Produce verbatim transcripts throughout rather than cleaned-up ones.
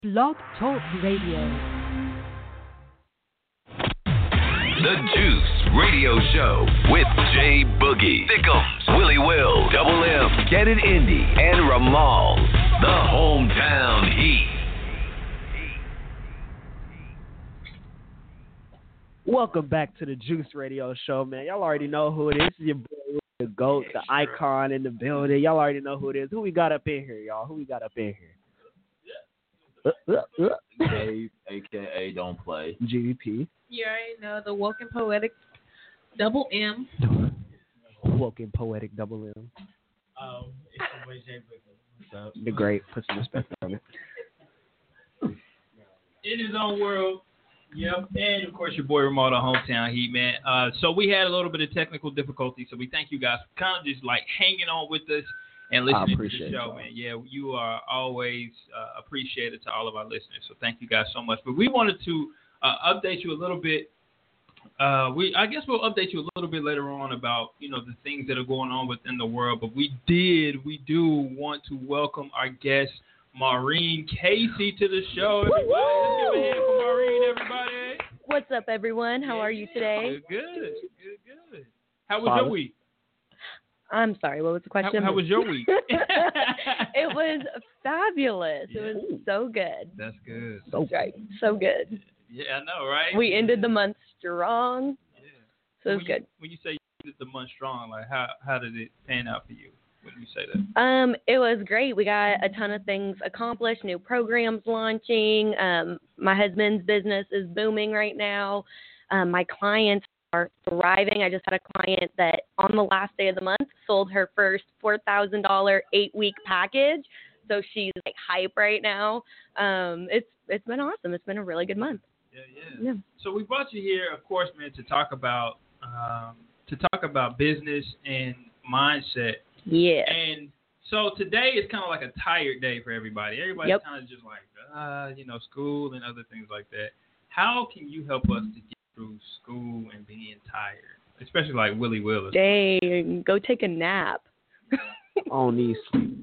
Blog Talk Radio. The Juice Radio Show with Jay Boogie, Thickums, Willie Will, Double M, Get It Indy, and Ramal, the hometown heat. Welcome back to the Juice Radio Show, man. Y'all already know who it is. It's your boy, the GOAT, the icon in the building. Y'all already know who it is. Who we got up in here, y'all? Who we got up in here? Uh, uh, uh. Dave, a k a. Don't Play. G D P. You already know the Woken Poetic Double M. Woken Poetic Double M. Um, it's your boy Jay Boogie. What's up? The great. Put some respect on it. In his own world. Yep. And, of course, your boy Ramal, the hometown heat, man. Uh, so we had a little bit of technical difficulty, so we thank you guys for kind of just, like, hanging on with us and listening to the show, man. Yeah, you are always uh, appreciated to all of our listeners, so thank you guys so much. But we wanted to uh, update you a little bit. Uh, we, I guess we'll update you a little bit later on about, you know, the things that are going on within the world. But we did, we do want to welcome our guest, Maureen Casey, to the show. Everybody, let's give a hand for Maureen, everybody. What's up, everyone? How are you today? Good, good, good, good. How was Father. your week? I'm sorry, what was the question? How, how was your week? It was fabulous. Yeah. It was so good. That's good. So right. So good. Yeah, I know, right? We ended the month strong. Yeah. So it was when good. You, when you say you ended the month strong, like how how did it pan out for you when you say that? Um, it was great. We got a ton of things accomplished, new programs launching. Um, my husband's business is booming right now. Um, my clients are thriving. I just had a client that on the last day of the month sold her first four thousand dollars eight-week package. So she's like hype right now. Um, it's it's been awesome. It's been a really good month. Yeah, yeah. yeah. So we brought you here, of course, man, to talk about um, to talk about business and mindset. Yeah. And so today is kind of like a tired day for everybody. Everybody's yep. kind of just like, uh, you know, school and other things like that. How can you help us to get through school and being tired, especially like Willie Willis? Dang, go take a nap. On these.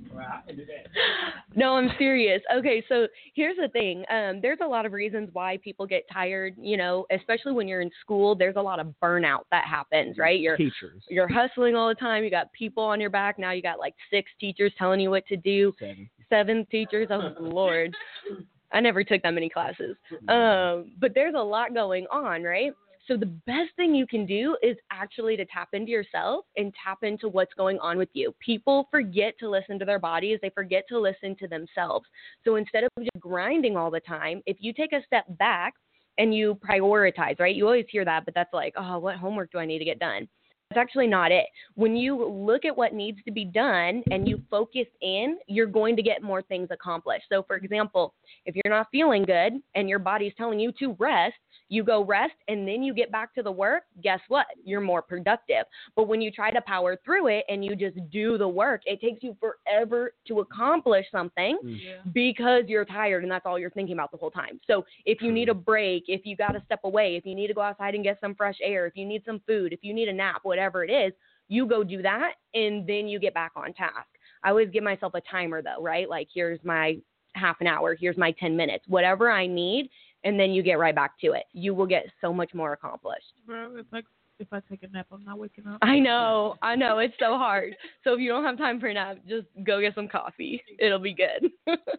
No, I'm serious. Okay, so here's the thing. Um, there's a lot of reasons why people get tired, you know, especially when you're in school. There's a lot of burnout that happens, right? You're, Teachers. You're hustling all the time. You got people on your back. Now you got like six teachers telling you what to do. Seven. Seven teachers. Oh, Lord. I never took that many classes. Um, but there's a lot going on, right? So the best thing you can do is actually to tap into yourself and tap into what's going on with you. People forget to listen to their bodies. They forget to listen to themselves. So instead of just grinding all the time, if you take a step back and you prioritize, right? You always hear that, but that's like, oh, what homework do I need to get done? That's actually not it. When you look at what needs to be done and you focus in, you're going to get more things accomplished. So, for example, if you're not feeling good and your body's telling you to rest, you go rest and then you get back to the work, guess what? You're more productive. But when you try to power through it and you just do the work, it takes you forever to accomplish something yeah. because you're tired and that's all you're thinking about the whole time. So if you need a break, if you got to step away, if you need to go outside and get some fresh air, if you need some food, if you need a nap, whatever it is, you go do that and then you get back on task. I always give myself a timer though, right? Like here's my half an hour, here's my ten minutes, whatever I need. And then you get right back to it. You will get so much more accomplished. Bro, if I, if I take a nap, I'm not waking up. I know. I know. It's so hard. So if you don't have time for a nap, just go get some coffee. It'll be good.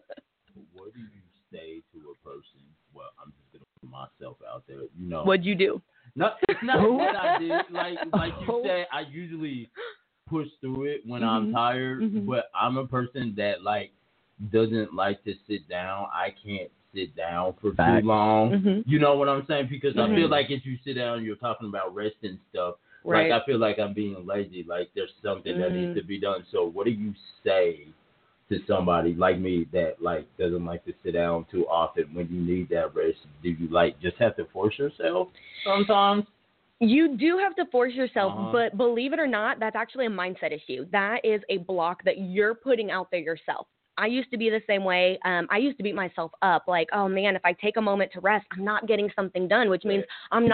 What do you say to a person? Well, I'm just going to put myself out there. You know. What'd you do? No, it's not what I did. Like, like you said, I usually push through it when mm-hmm. I'm tired. Mm-hmm. But I'm a person that, like, doesn't like to sit down. I can't sit down for Fact. too long. Mm-hmm. You know what I'm saying? Because mm-hmm. I feel like if you sit down, you're talking about rest and stuff. Right. Like I feel like I'm being lazy. Like there's something mm-hmm. that needs to be done. So what do you say to somebody like me that like doesn't like to sit down too often when you need that rest? Do you like just have to force yourself sometimes? You do have to force yourself, uh-huh. but believe it or not, that's actually a mindset issue. That is a block that you're putting out there yourself. I used to be the same way. Um, I used to beat myself up like, oh, man, if I take a moment to rest, I'm not getting something done, which means I'm not going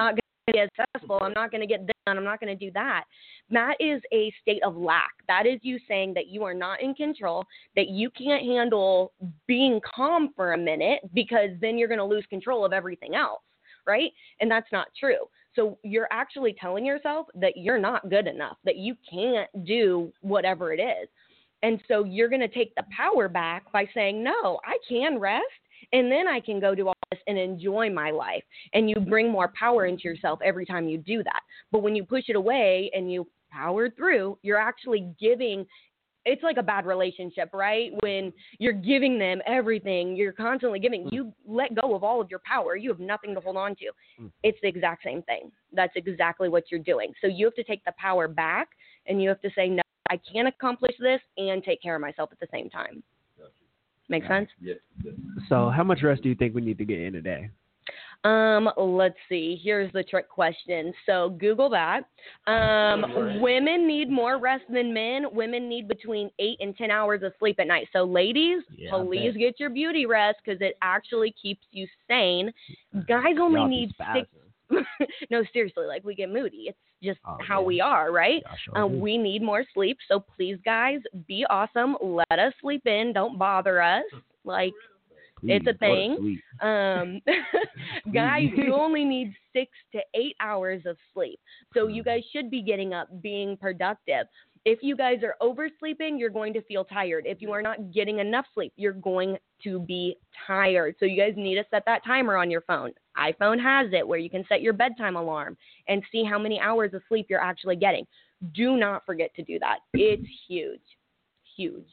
be as successful. I'm not going to get this done. I'm not going to do that. That is a state of lack. That is you saying that you are not in control, that you can't handle being calm for a minute because then you're going to lose control of everything else, right? And that's not true. So you're actually telling yourself that you're not good enough, that you can't do whatever it is. And so you're going to take the power back by saying, no, I can rest. And then I can go do all this and enjoy my life. And you bring more power into yourself every time you do that. But when you push it away and you power through, you're actually giving, it's like a bad relationship, right? When you're giving them everything, you're constantly giving, you let go of all of your power. You have nothing to hold on to. It's the exact same thing. That's exactly what you're doing. So you have to take the power back and you have to say, no, I can't accomplish this and take care of myself at the same time. Make sense? Yes. So how much rest do you think we need to get in a day? Um, let's see. Here's the trick question. So Google that. Um, women need more rest than men. Women need between eight and ten hours of sleep at night. So ladies, yeah, please get your beauty rest because it actually keeps you sane. Guys only Y'all need spazzing. six. No, seriously, like we get moody. It's just oh, how yeah. we are, right? Yeah, sure um, we need more sleep. So please, guys, be awesome. Let us sleep in. Don't bother us. Like, Please, it's a thing. Um, guys, you only need six to eight hours of sleep. So you guys should be getting up, being productive. If you guys are oversleeping, you're going to feel tired. If you are not getting enough sleep, you're going to be tired. So you guys need to set that timer on your phone. iPhone has it where you can set your bedtime alarm and see how many hours of sleep you're actually getting. Do not forget to do that. It's huge, huge.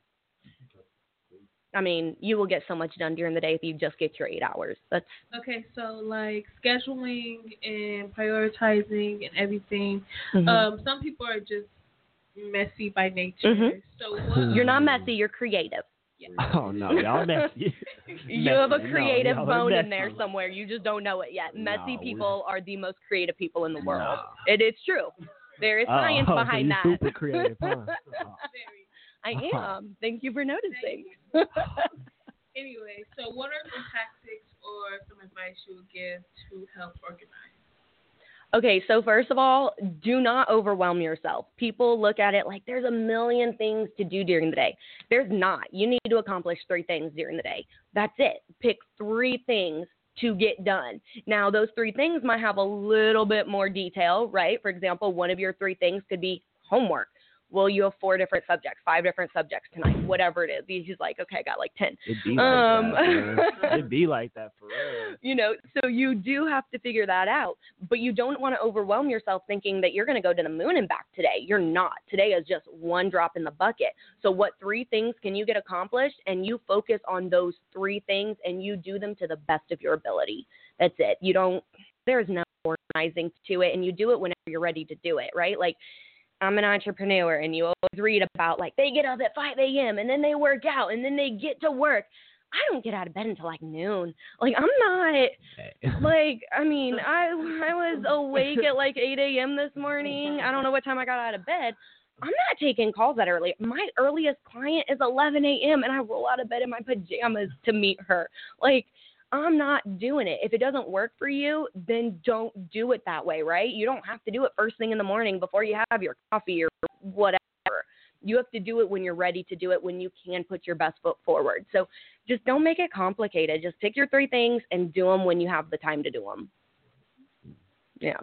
I mean, you will get so much done during the day if you just get your eight hours. That's okay. So like scheduling and prioritizing and everything. Mm-hmm. Um, some people are just messy by nature. Mm-hmm. So what, you're not messy. You're creative. Yeah. Oh no, y'all messy. You messy. have a creative no, bone messy. in there somewhere. You just don't know it yet. Messy No, people are the most creative people in the world. No. It is true. There is science oh, behind so that. Super creative, huh? Oh. I am. Thank you for noticing. Anyway, so what are some tactics or some advice you would give to help organize? Okay, so first of all, do not overwhelm yourself. People look at it like there's a million things to do during the day. There's not. You need to accomplish three things during the day. That's it. Pick three things to get done. Now, those three things might have a little bit more detail, right? For example, one of your three things could be homework. Well, you have four different subjects, five different subjects tonight, whatever it is. He's like, okay, I got like ten. It'd be like Um, that. It'd be like that for real. You know, so you do have to figure that out, but you don't want to overwhelm yourself thinking that you're going to go to the moon and back today. You're not. Today is just one drop in the bucket. So what three things can you get accomplished? And you focus on those three things and you do them to the best of your ability. That's it. You don't, there's no organizing to it, and you do it whenever you're ready to do it, right? Like, I'm an entrepreneur, and you always read about, like, they get up at five a.m., and then they work out, and then they get to work. I don't get out of bed until, like, noon. Like, I'm not, like, I mean, I I was awake at, like, eight a.m. this morning. I don't know what time I got out of bed. I'm not taking calls that early. My earliest client is eleven a.m., and I roll out of bed in my pajamas to meet her. Like, I'm not doing it. If it doesn't work for you, then don't do it that way, right? You don't have to do it first thing in the morning before you have your coffee or whatever. You have to do it when you're ready to do it, when you can put your best foot forward. So just don't make it complicated. Just pick your three things and do them when you have the time to do them. Yeah.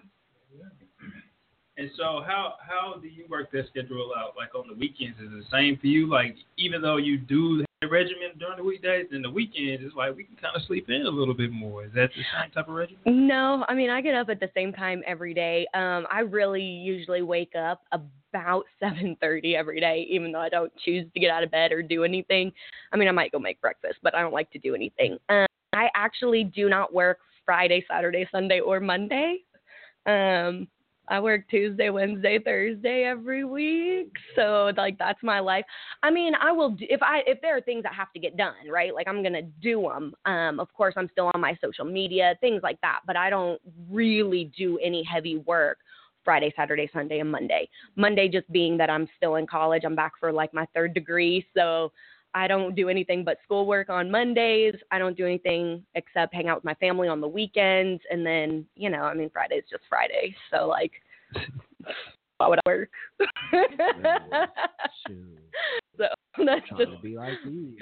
And so how how do you work that schedule out? Like on the weekends, is it the same for you? Like even though you do have a regimen during the weekdays, then the weekends it's like we can kind of sleep in a little bit more. Is that the same type of regimen? No, I mean I get up at the same time every day. Um, I really usually wake up about seven thirty every day, even though I don't choose to get out of bed or do anything. I mean I might go make breakfast, but I don't like to do anything. Um, I actually do not work Friday, Saturday, Sunday, or Monday. Um, I work Tuesday, Wednesday, Thursday every week. So like that's my life. I mean, I will do, if I if there are things that have to get done, right? Like I'm going to do them. Um, of course, I'm still on my social media, things like that, but I don't really do any heavy work Friday, Saturday, Sunday, and Monday. Monday just being that I'm still in college. I'm back for like my third degree. So I don't do anything but schoolwork on Mondays. I don't do anything except hang out with my family on the weekends. And then, you know, I mean, Friday's just Friday. So, like, why would I work? So that's Trying just to be like you.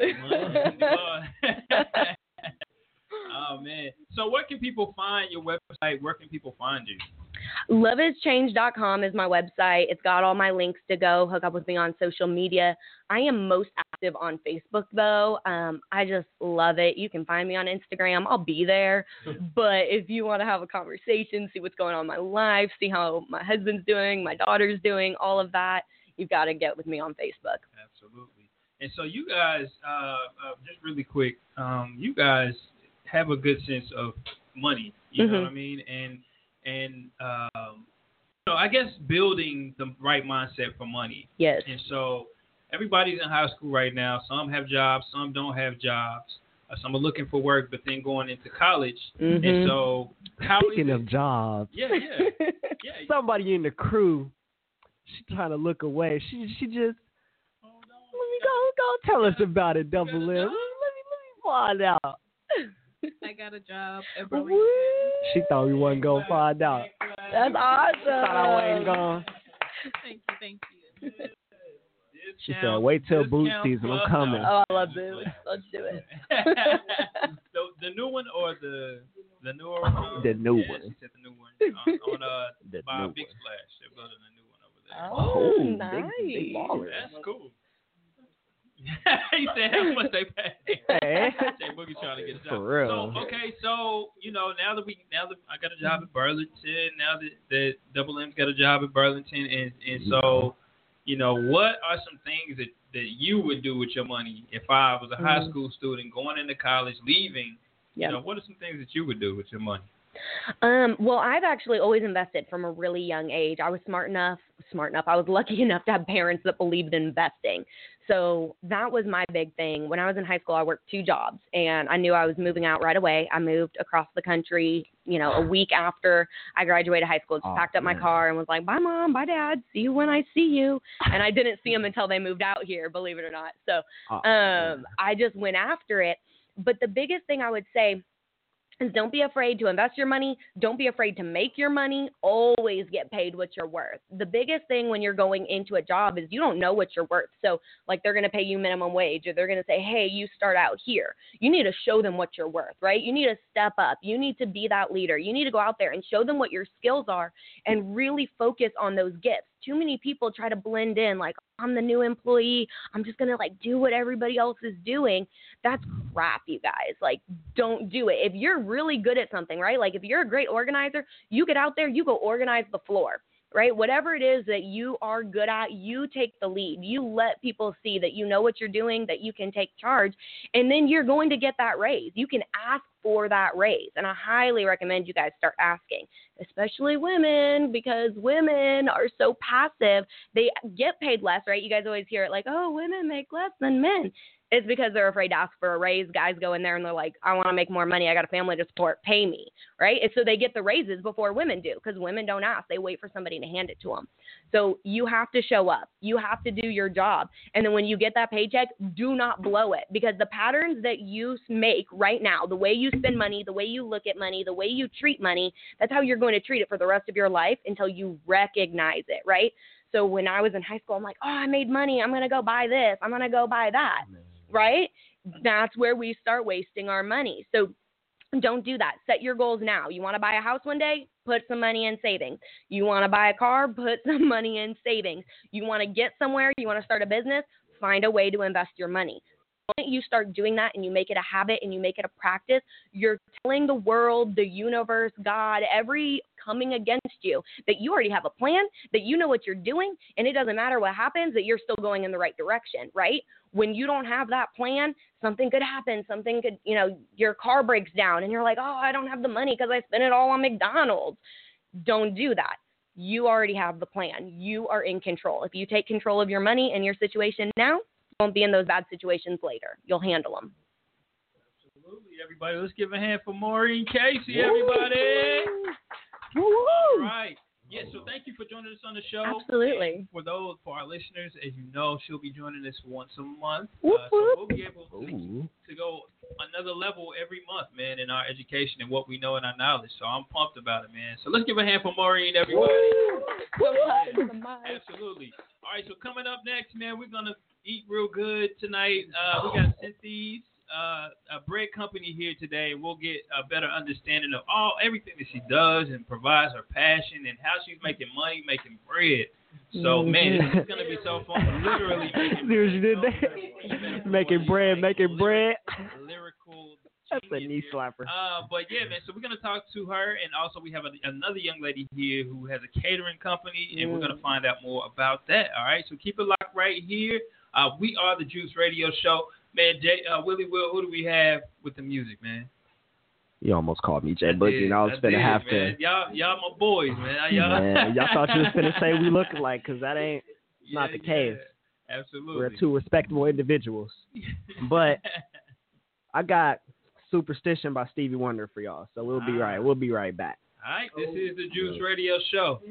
Oh, man. So where can people find your website? Where can people find you? love is change dot com is my website. It's got all my links to go hook up with me on social media. I am most active on Facebook, though. Um, I just love it. You can find me on Instagram. I'll be there. But if you want to have a conversation, see what's going on in my life, see how my husband's doing, my daughter's doing, all of that, you've got to get with me on Facebook. Absolutely. And so you guys, uh, uh, just really quick, um, you guys have a good sense of money. You Mm-hmm. know what I mean? And And, um, you know, I guess building the right mindset for money. Yes. And so everybody's in high school right now. Some have jobs, some don't have jobs. Uh, some are looking for work, but then going into college. Mm-hmm. And so how Speaking is of it? jobs, Yeah, yeah. yeah. somebody in the crew, she trying to look away. She she just Hold on. let me go go tell us about it, Double M. Let me let me find out. I got a job at Woo. Burlington. She thought we wasn't gonna find out. That's awesome. Thought I wasn't gonna. Thank you, thank you. She said, "Wait till boot Discount season. I'm plus- coming." Oh, I love boots. Let's do it. the, the new one or the the newer one? The new yeah, one. She said the new one on, on uh The by new Big one. Splash. They're building a new one over there. Oh, big, nice. big baller. That's cool. He said how much they pay. Hey. Jay Boogie trying to get a job. For real. So okay, so you know now that we now that I got a job at Burlington, now that that Double M's got a job at Burlington, and and so you know what are some things that that you would do with your money if I was a high Mm. school student going into college, leaving? Yeah. You know, what are some things that you would do with your money? Um, well, I've actually always invested from a really young age. I was smart enough, smart enough. I was lucky enough to have parents that believed in investing. So that was my big thing. When I was in high school, I worked two jobs, and I knew I was moving out right away. I moved across the country, you know, a week after I graduated high school. Just Oh, packed up my man. car and was like, bye, Mom, bye, Dad. See you when I see you. And I didn't see them until they moved out here, believe it or not. So Oh, um, I just went after it. But the biggest thing I would say is don't be afraid to invest your money. Don't be afraid to make your money. Always get paid what you're worth. The biggest thing when you're going into a job is you don't know what you're worth. So, like, they're going to pay you minimum wage, or they're going to say, hey, you start out here. You need to show them what you're worth, right? You need to step up. You need to be that leader. You need to go out there and show them what your skills are and really focus on those gifts. Too many people try to blend in, like, I'm the new employee. I'm just going to, like, do what everybody else is doing. That's crap, you guys. Like, don't do it. If you're really good at something, right? Like, if you're a great organizer, you get out there, you go organize the floor, right? Whatever it is that you are good at, you take the lead. You let people see that you know what you're doing, that you can take charge, and then you're going to get that raise. You can ask for that raise, and I highly recommend you guys start asking, especially women, because women are so passive. They get paid less, right? You guys always hear it like, oh, women make less than men. It's because they're afraid to ask for a raise. Guys go in there and they're like, I want to make more money. I got a family to support. Pay me, right? And so they get the raises before women do, because women don't ask. They wait for somebody to hand it to them. So you have to show up. You have to do your job. And then when you get that paycheck, do not blow it, because the patterns that you make right now, the way you spend money, the way you look at money, the way you treat money, that's how you're going to treat it for the rest of your life until you recognize it, right? So when I was in high school, I'm like, oh, I made money. I'm going to go buy this. I'm going to go buy that. Right? That's where we start wasting our money. So don't do that. Set your goals now. You want to buy a house one day? Put some money in savings. You want to buy a car? Put some money in savings. You want to get somewhere? You want to start a business? Find a way to invest your money. The moment you start doing that and you make it a habit and you make it a practice, you're telling the world, the universe, God, every coming against you that you already have a plan, that you know what you're doing, and it doesn't matter what happens, that you're still going in the right direction, right? When you don't have that plan, something could happen. Something could, you know, your car breaks down and you're like, oh, I don't have the money because I spent it all on McDonald's. Don't do that. You already have the plan. You are in control. If you take control of your money and your situation now, you won't be in those bad situations later. You'll handle them. Absolutely, everybody. Let's give a hand for Maureen Casey, everybody. Woo! All right. Yeah, so thank you for joining us on the show. Absolutely. And for those, for our listeners, as you know, she'll be joining us once a month. Whoop, uh, so whoop. we'll be able to, to go another level every month, man, in our education and what we know and our knowledge. So I'm pumped about it, man. So let's give a hand for Maureen, everybody. Absolutely. All right, so coming up next, man, we're going to eat real good tonight. Uh, we got Cynthia's uh, a bread company here today. We'll get a better understanding of all everything that she does and provides her passion and how she's making money, making bread. So, man, this is going to be so fun. Literally making bread. You did that. Making bread, making bread. Lyrical. That's a knee slapper. Uh, but, yeah, man, so we're going to talk to her. And also we have a, another young lady here who has a catering company, and mm. we're going to find out more about that. All right, so keep it locked right here. Uh, we are the Juice Radio Show. Man, Jay, uh, Willie Will, who do we have with the music, man? You almost called me Jay Boogie, and I was finna have man. to. Y'all, y'all my boys, man. Y'all, man, y'all thought you was finna say we look alike, because that ain't yeah, not the yeah, case. Absolutely. We're two respectable individuals. But I got Superstition by Stevie Wonder for y'all, so we'll be right. We'll be right back. All right, this is the Juice Radio Show.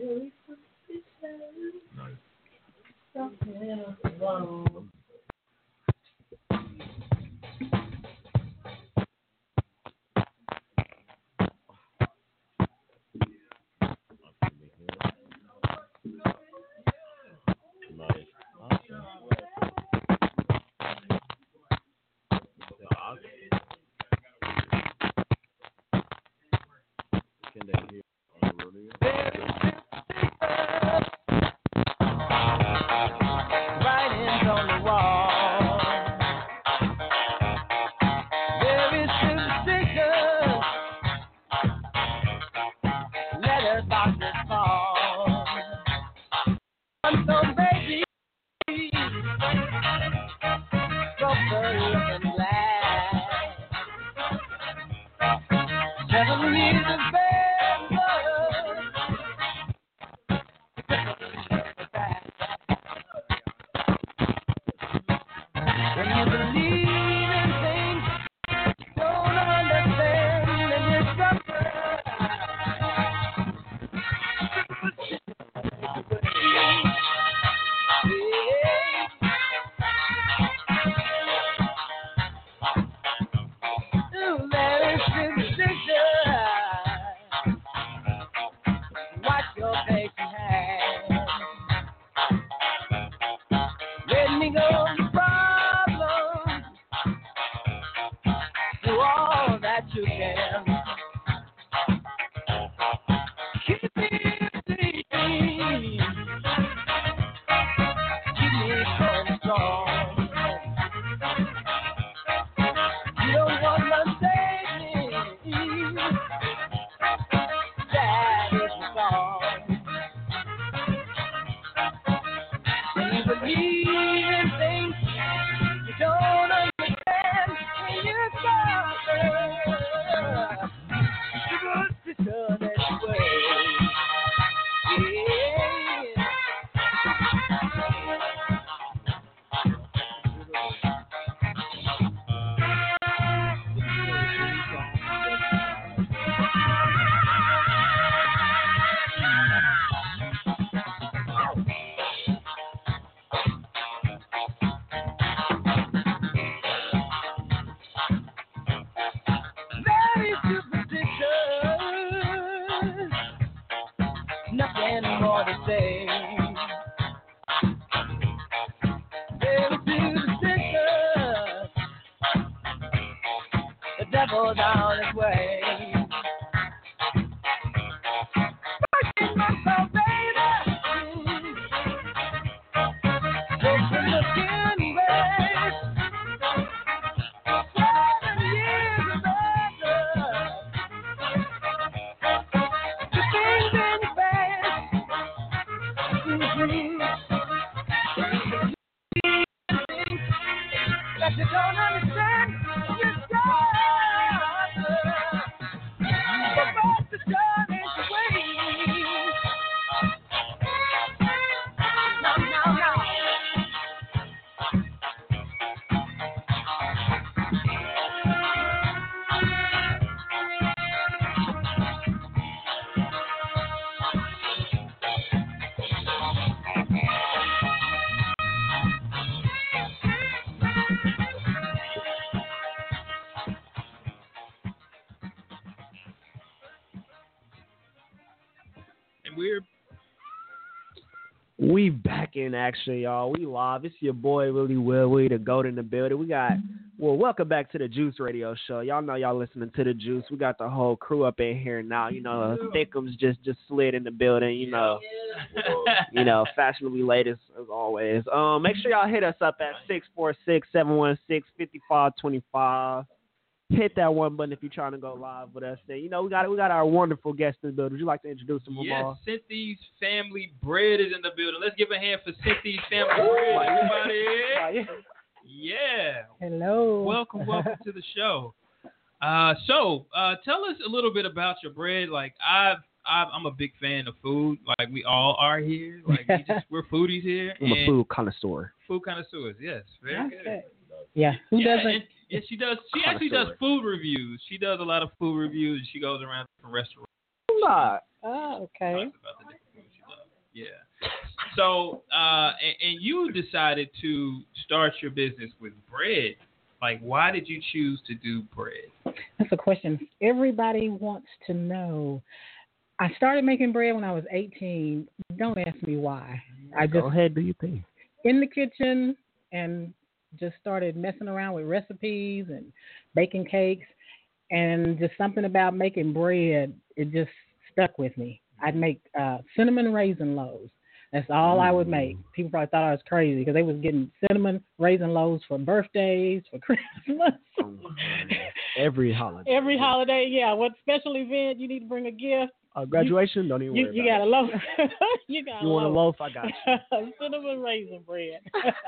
we're We back in action, y'all. We live. It's your boy Willie Will. We the goat in the building. We got well, welcome back to the Juice Radio Show. Y'all know y'all listening to the Juice. We got the whole crew up in here now. You know, Thickums just just slid in the building. You know, you know, fashionably latest as always. Um, make sure y'all hit us up at six four six, seven one six, five five two five. Hit that one button if you're trying to go live with us. And, you know, we got we got our wonderful guest in the building. Would you like to introduce them, Ramal? Yes, Cynthia's Family Bread is in the building. Let's give a hand for Cynthia's Family Bread. Everybody. Yeah. Hello. Welcome, welcome to the show. Uh, so, uh, tell us a little bit about your bread. Like, I've, I've I'm a big fan of food. Like, we all are here. Like, we just, we're foodies here. I'm a food connoisseur. Food connoisseurs, yes. Very That's good. it. Yeah. Who yeah, doesn't? And, yeah, she does. She actually does food reviews. She does a lot of food reviews. She goes around different restaurants. Oh, okay. Talks about the different food she loves. Yeah. So, uh, and, and you decided to start your business with bread. Like, why did you choose to do bread? That's a question everybody wants to know. I started making bread when I was eighteen. Don't ask me why. I just go ahead, do your thing. In the kitchen and just started messing around with recipes and baking cakes, and just something about making bread, it just stuck with me. I'd make uh, cinnamon raisin loaves. That's all I would make. People probably thought I was crazy because they was getting cinnamon raisin loaves for birthdays, for Christmas. Every holiday. Every holiday, yeah. What special event you need to bring a gift? Uh, graduation, you, don't even you, worry you about got it. a loaf. you got you a want loaf. a loaf? I got you. Cinnamon raisin bread.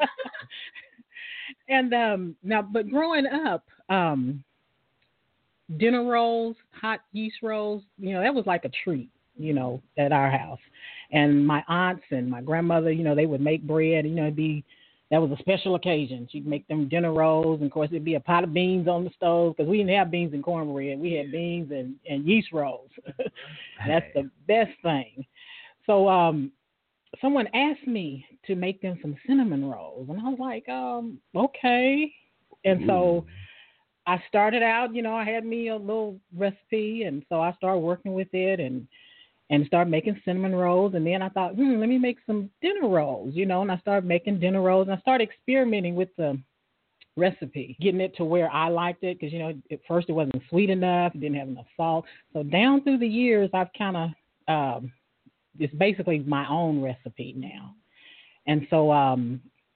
And um, now, but growing up, um, dinner rolls, hot yeast rolls, you know, that was like a treat, you know, at our house. And my aunts and my grandmother, you know, they would make bread. You know, it'd be that was a special occasion. She'd make them dinner rolls, and of course, it'd be a pot of beans on the stove because we didn't have beans and cornbread. We had beans and, and yeast rolls. That's the best thing. So, um. Someone asked me to make them some cinnamon rolls, and I was like, um, okay. And so I started out, you know, I had me a little recipe, and so I started working with it and and started making cinnamon rolls. And then I thought, hmm, let me make some dinner rolls, you know, and I started making dinner rolls, and I started experimenting with the recipe, getting it to where I liked it because, you know, at first it wasn't sweet enough, it didn't have enough salt. So down through the years, I've kind of um, it's basically my own recipe now. And so um,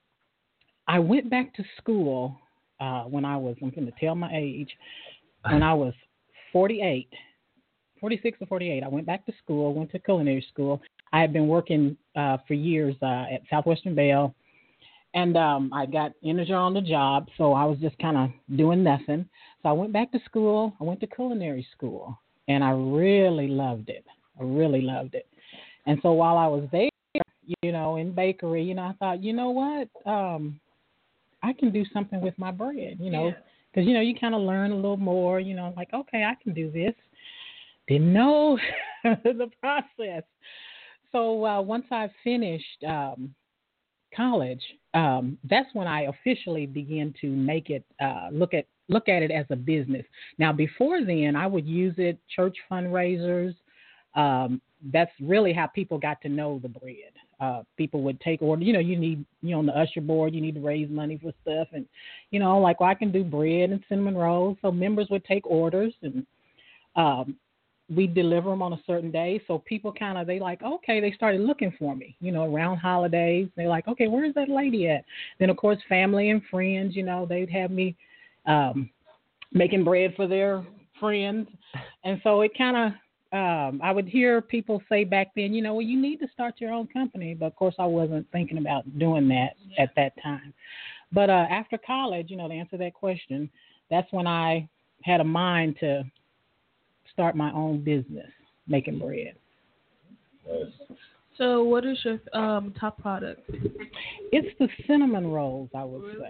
I went back to school uh, when I was, I'm going to tell my age, when I was forty-eight, forty-six or forty-eight. I went back to school, went to culinary school. I had been working uh, for years uh, at Southwestern Bell, and um, I got injured on the job, so I was just kind of doing nothing. So I went back to school. I went to culinary school, and I really loved it. I really loved it. And so while I was there, you know, in bakery, you know, I thought, you know what, um, I can do something with my bread, you know, because, yeah. you know, you kind of learn a little more, you know, like, okay, I can do this. Didn't know the process. So uh, once I finished um, college, um, that's when I officially began to make it, uh, look at look at it as a business. Now, before then, I would use it, church fundraisers. Um, that's really how people got to know the bread. Uh, people would take order. You know, you need, you know, on the usher board, you need to raise money for stuff. And, you know, like, well, I can do bread and cinnamon rolls. So members would take orders, and um, we deliver them on a certain day. So people kind of, they like, okay, they started looking for me, you know, around holidays. They're like, okay, where's that lady at? Then, of course, family and friends, you know, they'd have me um, making bread for their friends. And so it kind of, Um, I would hear people say back then, you know, well, you need to start your own company. But, of course, I wasn't thinking about doing that yeah. at that time. But uh, after college, you know, to answer that question, that's when I had a mind to start my own business, making bread. So what is your um, top product? It's the cinnamon rolls, I would say.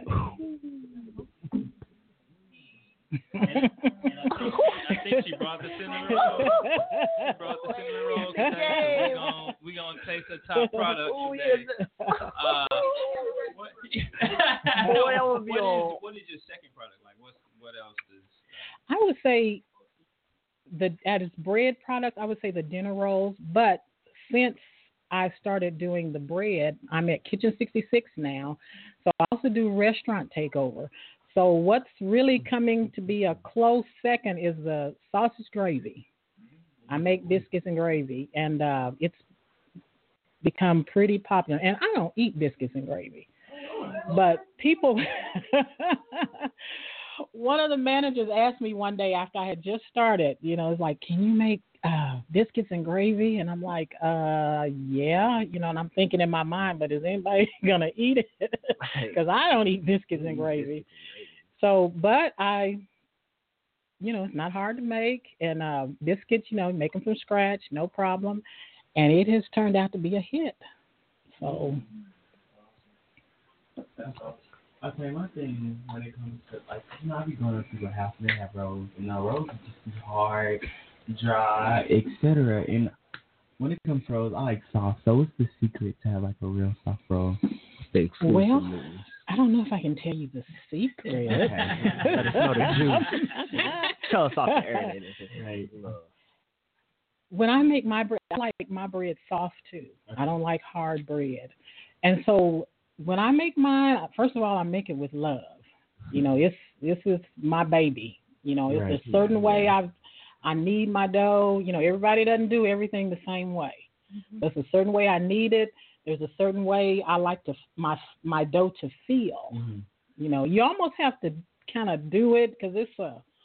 and, and I, think, I think she brought the cinnamon roll. She brought the cinnamon roll today. We're gonna we gonna taste the top product today. Uh, what, Boy, that would be what, all. is, what is your second product like? What what else does? I would say the at its bread product, I would say the dinner rolls. But since I started doing the bread, I'm at Kitchen sixty-six now. So I also do restaurant takeover. So what's really coming to be a close second is the sausage gravy. I make biscuits and gravy, and uh, it's become pretty popular. And I don't eat biscuits and gravy, but people. One of the managers asked me one day after I had just started, you know, it's like, can you make uh, biscuits and gravy? And I'm like, uh, yeah, you know, and I'm thinking in my mind, but is anybody going to eat it? Because I don't eat biscuits and gravy. So, but I, you know, it's not hard to make. And uh, biscuits, you know, make them from scratch, no problem. And it has turned out to be a hit. So. I tell you, my thing is when it comes to, like, you know, I be going up to a house and they have rolls, and the rolls are just too hard, dry, et cetera. And when it comes to rolls, I like soft. So what's the secret to have, like, a real soft roll? Well, I don't know if I can tell you the secret. Okay. Let us know the juice. Tell us off the air. Right. When I make my bread, I like my bread soft, too. Okay. I don't like hard bread. And so when I make mine, first of all, I make it with love. You know, it's this is my baby. You know, it's right. a certain yeah, way yeah. I I need my dough. You know, everybody doesn't do everything the same way. Mm-hmm. There's a certain way I need it. There's a certain way I like to my my dough to feel. Mm-hmm. You know, you almost have to kind of do it because it's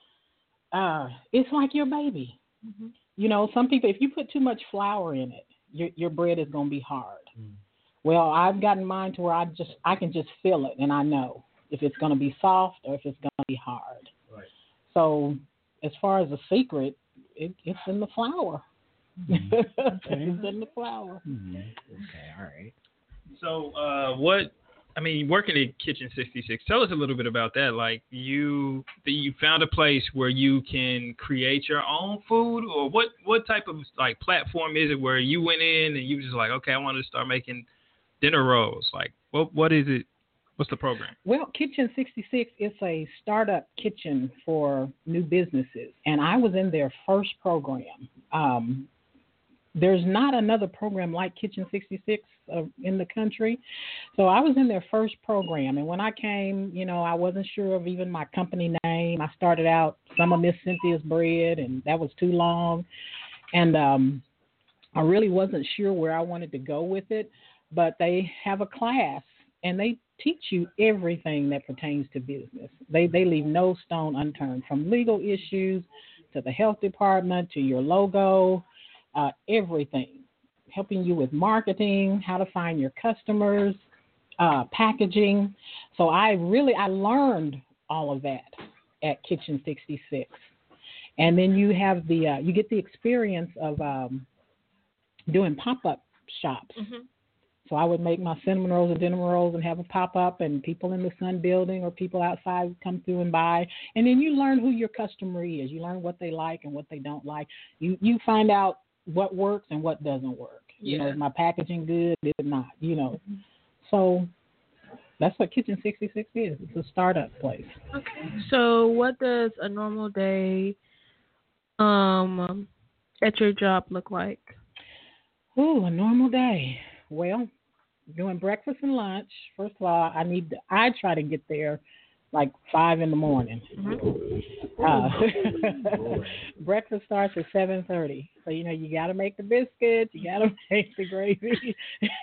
a uh, it's like your baby. Mm-hmm. You know, some people, if you put too much flour in it, your your bread is going to be hard. Mm-hmm. Well, I've gotten mine to where I just I can just feel it, and I know if it's going to be soft or if it's going to be hard. Right. So, as far as the secret, it, it's in the flour. Mm-hmm. Okay. It's in the flour. Mm-hmm. Okay, all right. So, uh, what? I mean, working at Kitchen sixty-six. Tell us a little bit about that. Like, you you found a place where you can create your own food, or what? What type of like platform is it where you went in and you were just like, okay, I want to start making dinner rolls? Like, what what is it? What's the program? Well, Kitchen sixty-six is a startup kitchen for new businesses, and I was in their first program. Um, there's not another program like Kitchen sixty-six uh, in the country, so I was in their first program. And when I came, you know, I wasn't sure of even my company name. I started out Some of Miss Cynthia's Bread, and that was too long, and um, I really wasn't sure where I wanted to go with it. But they have a class, and they teach you everything that pertains to business. They they leave no stone unturned, from legal issues to the health department to your logo, uh, everything, helping you with marketing, how to find your customers, uh, packaging. So I really I learned all of that at Kitchen sixty-six, and then you have the uh, you get the experience of um, doing pop-up shops. Mm-hmm. So I would make my cinnamon rolls and dinner rolls and have a pop-up, and people in the Sun building or people outside would come through and buy. And then you learn who your customer is. You learn what they like and what they don't like. You you find out what works and what doesn't work. Yeah. You know, is my packaging good? Is it not? You know. Mm-hmm. So that's what Kitchen sixty-six is. It's a startup place. Okay. So what does a normal day um at your job look like? Ooh, a normal day. Well, doing breakfast and lunch. First of all, I need to, I try to get there like five in the morning. Mm-hmm. Uh, breakfast starts at seven thirty. So, you know, you got to make the biscuits. You got to make the gravy.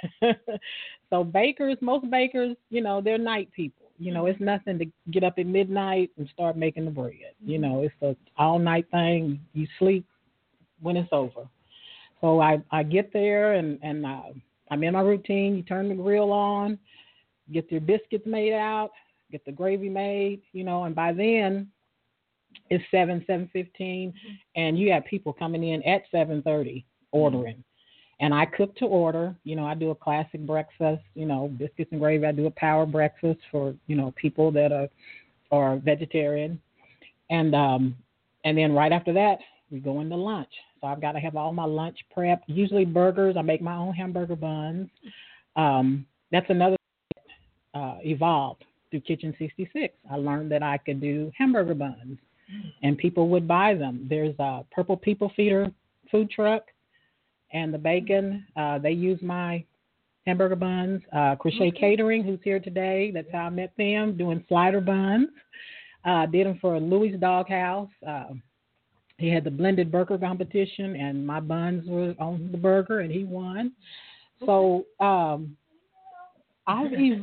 So bakers, most bakers, you know, they're night people. You know, it's nothing to get up at midnight and start making the bread. You know, it's a all-night thing. You sleep when it's over. So I, I get there and, and uh, I'm in my routine. You turn the grill on, get your biscuits made out, get the gravy made, you know, and by then it's seven, seven fifteen, and you have people coming in at seven thirty ordering. And I cook to order. You know, I do a classic breakfast, you know, biscuits and gravy. I do a power breakfast for, you know, people that are, are vegetarian. And um, and then right after that, we go into lunch. So I've got to have all my lunch prepped, usually burgers. I make my own hamburger buns. Um, that's another thing that uh, evolved through Kitchen sixty-six. I learned that I could do hamburger buns, and people would buy them. There's a Purple People Feeder food truck. and the bacon. Uh, they use my hamburger buns. Uh, Crochet mm-hmm. Catering, who's here today, that's how I met them, doing slider buns. I uh, did them for Louis Doghouse. Uh, he had the blended burger competition, and my buns were on the burger, and he won. So um, I've ev-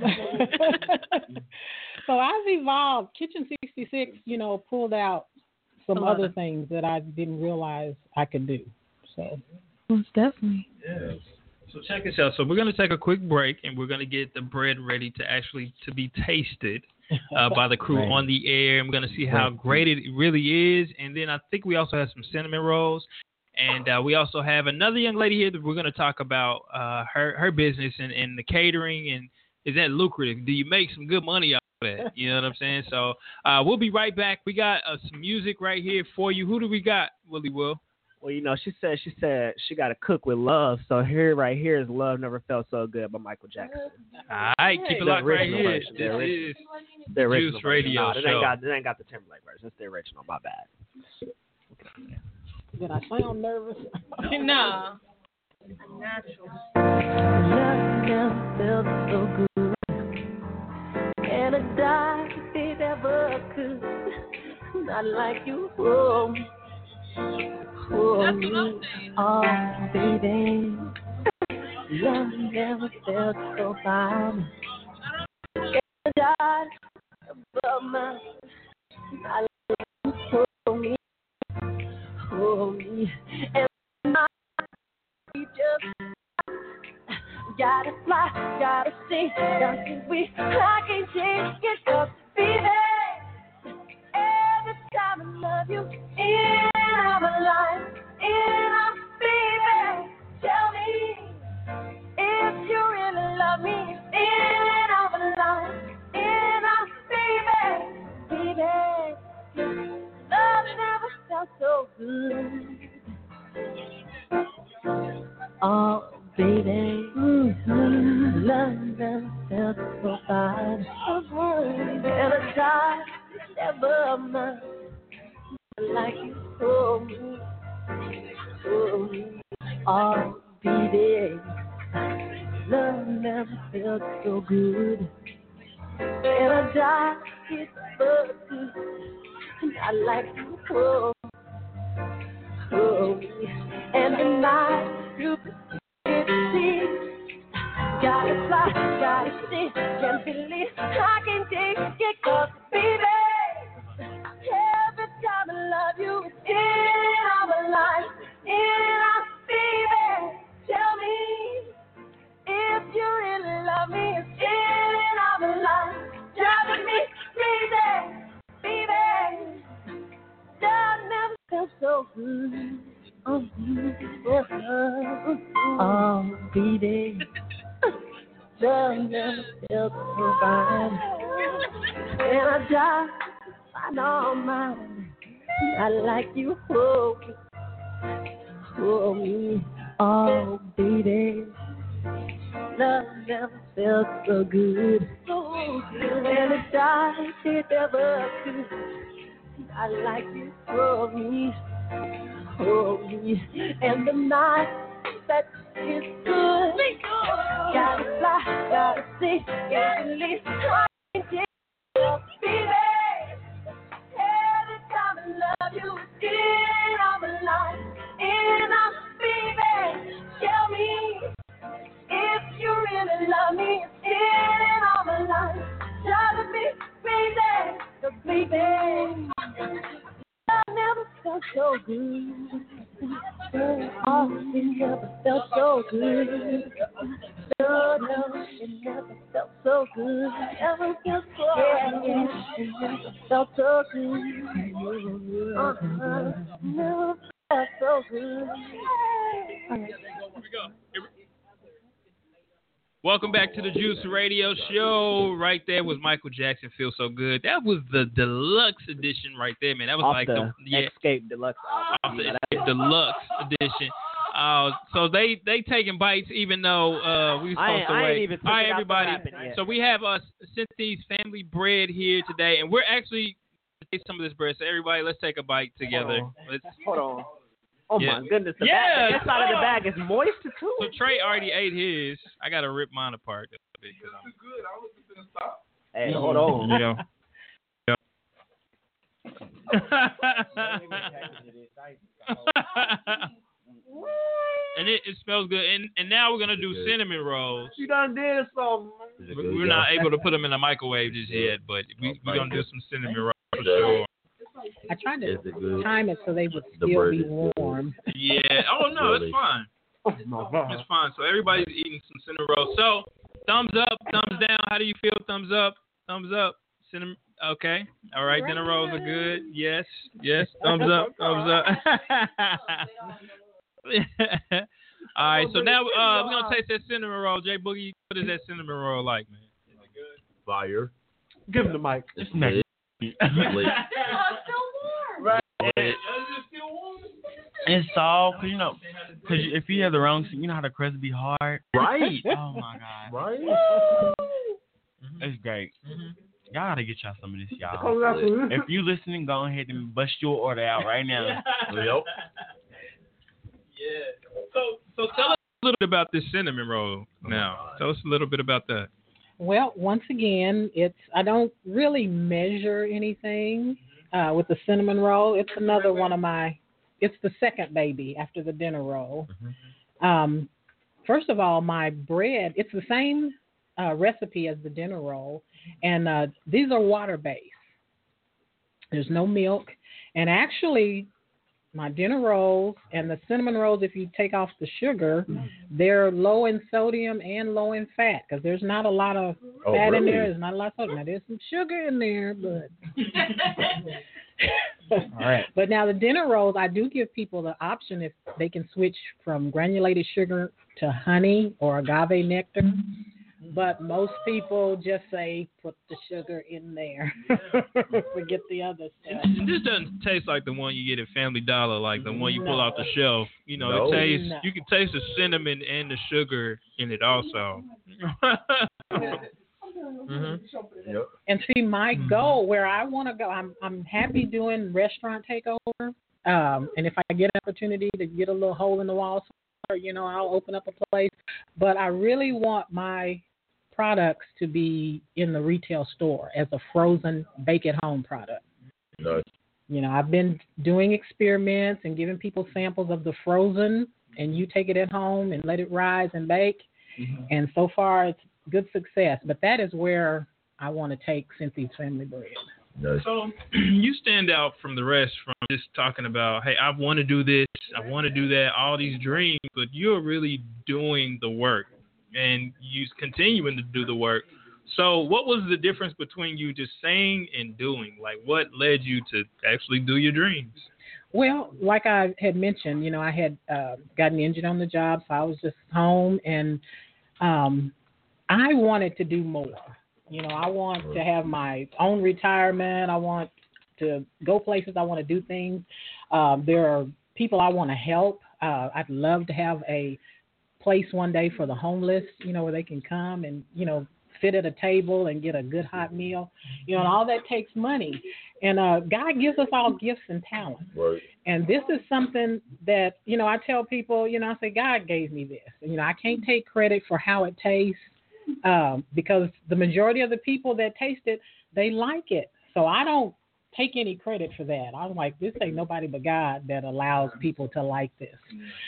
so I've evolved. Kitchen sixty-six, you know, pulled out some other things that I didn't realize I could do. So most definitely. Yes. So check this out. So we're going to take a quick break, and we're going to get the bread ready to actually to be tasted uh, by the crew right. on the air. I'm going to see how great it really is, and then I think we also have some cinnamon rolls, and uh, we also have another young lady here that we're going to talk about uh, her her business and, and the catering, and is that lucrative? Do you make some good money out of that? You know what I'm saying? So uh, we'll be right back. We got uh, some music right here for you. Who do we got, Willie Will? Well, you know, she said she said she got to cook with love. So here, right here is "Love Never Felt So Good" by Michael Jackson. All right, keep it locked right here. Version. This the is the original Juice Radio no, Show. It ain't got it ain't got the Timberlake version. It's the original. My bad. Okay. Did I sound nervous? No. Natural. Love never felt so good, and I died if it ever could. Not like you. Oh. For me, oh baby, love never felt so fine. And died above my, I love for me, for me, and my just gotta fly, gotta stay, gotta we, I can't take it, 'cause baby, every time I love you, in our life, in our baby, tell me if you really love me, in our life, in our baby, baby, love never felt so good. Oh, baby, mm-hmm. Love never felt so fine, and I died never mind. Like you told me, told me, oh baby, love never felt so good, and I died it's but good, and I like you told, told me, and the night you could see, gotta fly, gotta see, can't believe I can take it, 'cause baby. Every time I love you, it's in our life, in our baby. Tell me if you really love me, it's in our life. Driving me crazy, baby. Love never felt so good. Oh, oh baby. Love never felt so fine. And I die. I know mine. I like you, oh, oh me, oh baby. Love never felt so good, so good. And it died, it never could. I like you, oh me, oh me. And the night that is good. Gotta fly, gotta see, gotta leave. I can't take it, baby. Love you in our life, in our baby. Tell me if you really love me in our life. Driving me crazy, the baby. Love never felt so good. Oh, it never felt so good. No, no, it never felt so good. Never felt so good. Yeah, it never felt so good. Uh-huh. Never felt so good. Here we go. Here we... Welcome back to the Juice Radio Show. Right there was Michael Jackson, "Feel So Good." That was the deluxe edition right there, man. That was off like the, the yeah, Escape Deluxe album. Off the Escape Deluxe edition. Uh, so they they taking bites, even though uh, we were supposed I, to I wait. Ain't even All right, everybody. So we have uh, Cynthia's Family Bread here today, and we're actually taste some of this bread. So everybody, let's take a bite together. Hold on. Let's hold on. Oh Yeah. my goodness! The Yeah, bag, the inside of the oh. bag is moist too. So Trey already ate his. I gotta rip mine apart a bit. Hey, hold on. Yeah. And it, it smells good. And and now we're gonna do cinnamon rolls. You done did something. We- We're not able to put them in the microwave just yet, but we we're gonna do some cinnamon rolls for sure. I tried to Is it good? time it so they would The still bread be is good. warm. Yeah. Oh no, Really? it's fine. Oh my God. It's fine. So everybody's eating some cinnamon rolls. So thumbs up, thumbs down. How do you feel? Thumbs up, thumbs up. Cinnamon. Okay. All right. Dinner rolls are good. Yes. Yes. Thumbs up. Thumbs up. All right. So now uh, we're gonna taste that cinnamon roll. J Boogie, what is that cinnamon roll like, man? Fire. Give him the mic. It's lit. Lit. It's soft, cause you know, cause if you have the wrong, you know how the crust be hard. Right. Oh my god. Right. It's great. Mm-hmm. Y'all gotta get y'all some of this, y'all. If you listening, go ahead and bust your order out right now. Yep. Yeah. So so tell us a little bit about this cinnamon roll now. Tell us a little bit about that. Well, once again, it's I don't really measure anything uh, with the cinnamon roll. It's another one of my. It's the second baby after the dinner roll. Mm-hmm. Um, first of all, my bread. It's the same uh, recipe as the dinner roll, and uh, these are water based. There's no milk, and actually, my dinner rolls and the cinnamon rolls, if you take off the sugar, they're low in sodium and low in fat because there's not a lot of Oh, fat in really? there. There's not a lot of sodium. Now, there's some sugar in there, but All right. but now the dinner rolls, I do give people the option if they can switch from granulated sugar to honey or agave nectar. But most people just say put the sugar in there. Forget the other stuff. And this doesn't taste like the one you get at Family Dollar, like the one you pull No. out the shelf. You know, No. it tastes. No. You can taste the cinnamon and the sugar in it also. hmm Yep. And see, my goal where I want to go, I'm I'm happy doing restaurant takeover. Um, and if I get an opportunity to get a little hole in the wall, somewhere, you know, I'll open up a place. But I really want my products to be in the retail store as a frozen bake at home product. Nice. You know, I've been doing experiments and giving people samples of the frozen, and you take it at home and let it rise and bake. Mm-hmm. And so far, it's good success. But that is where I want to take Cynthia's Family Bread. Nice. So you stand out from the rest from just talking about, hey, I want to do this, I want to do that, all these dreams, but you're really doing the work and you continuing to do the work. So what was the difference between you just saying and doing? Like, what led you to actually do your dreams? Well, like I had mentioned, you know, I had uh, gotten injured on the job, so I was just home, and um, I wanted to do more. You know, I want to have my own retirement. I want to go places. I want to do things. Um, there are people I want to help. Uh, I'd love to have a place one day for the homeless, you know, where they can come and, you know, sit at a table and get a good hot meal. You know, and all that takes money. And uh, God gives us all gifts and talents. Right. And this is something that, you know, I tell people, you know, I say, God gave me this. And, you know, I can't take credit for how it tastes um, because the majority of the people that taste it, they like it. So I don't take any credit for that. I'm like, this ain't nobody but God that allows people to like this.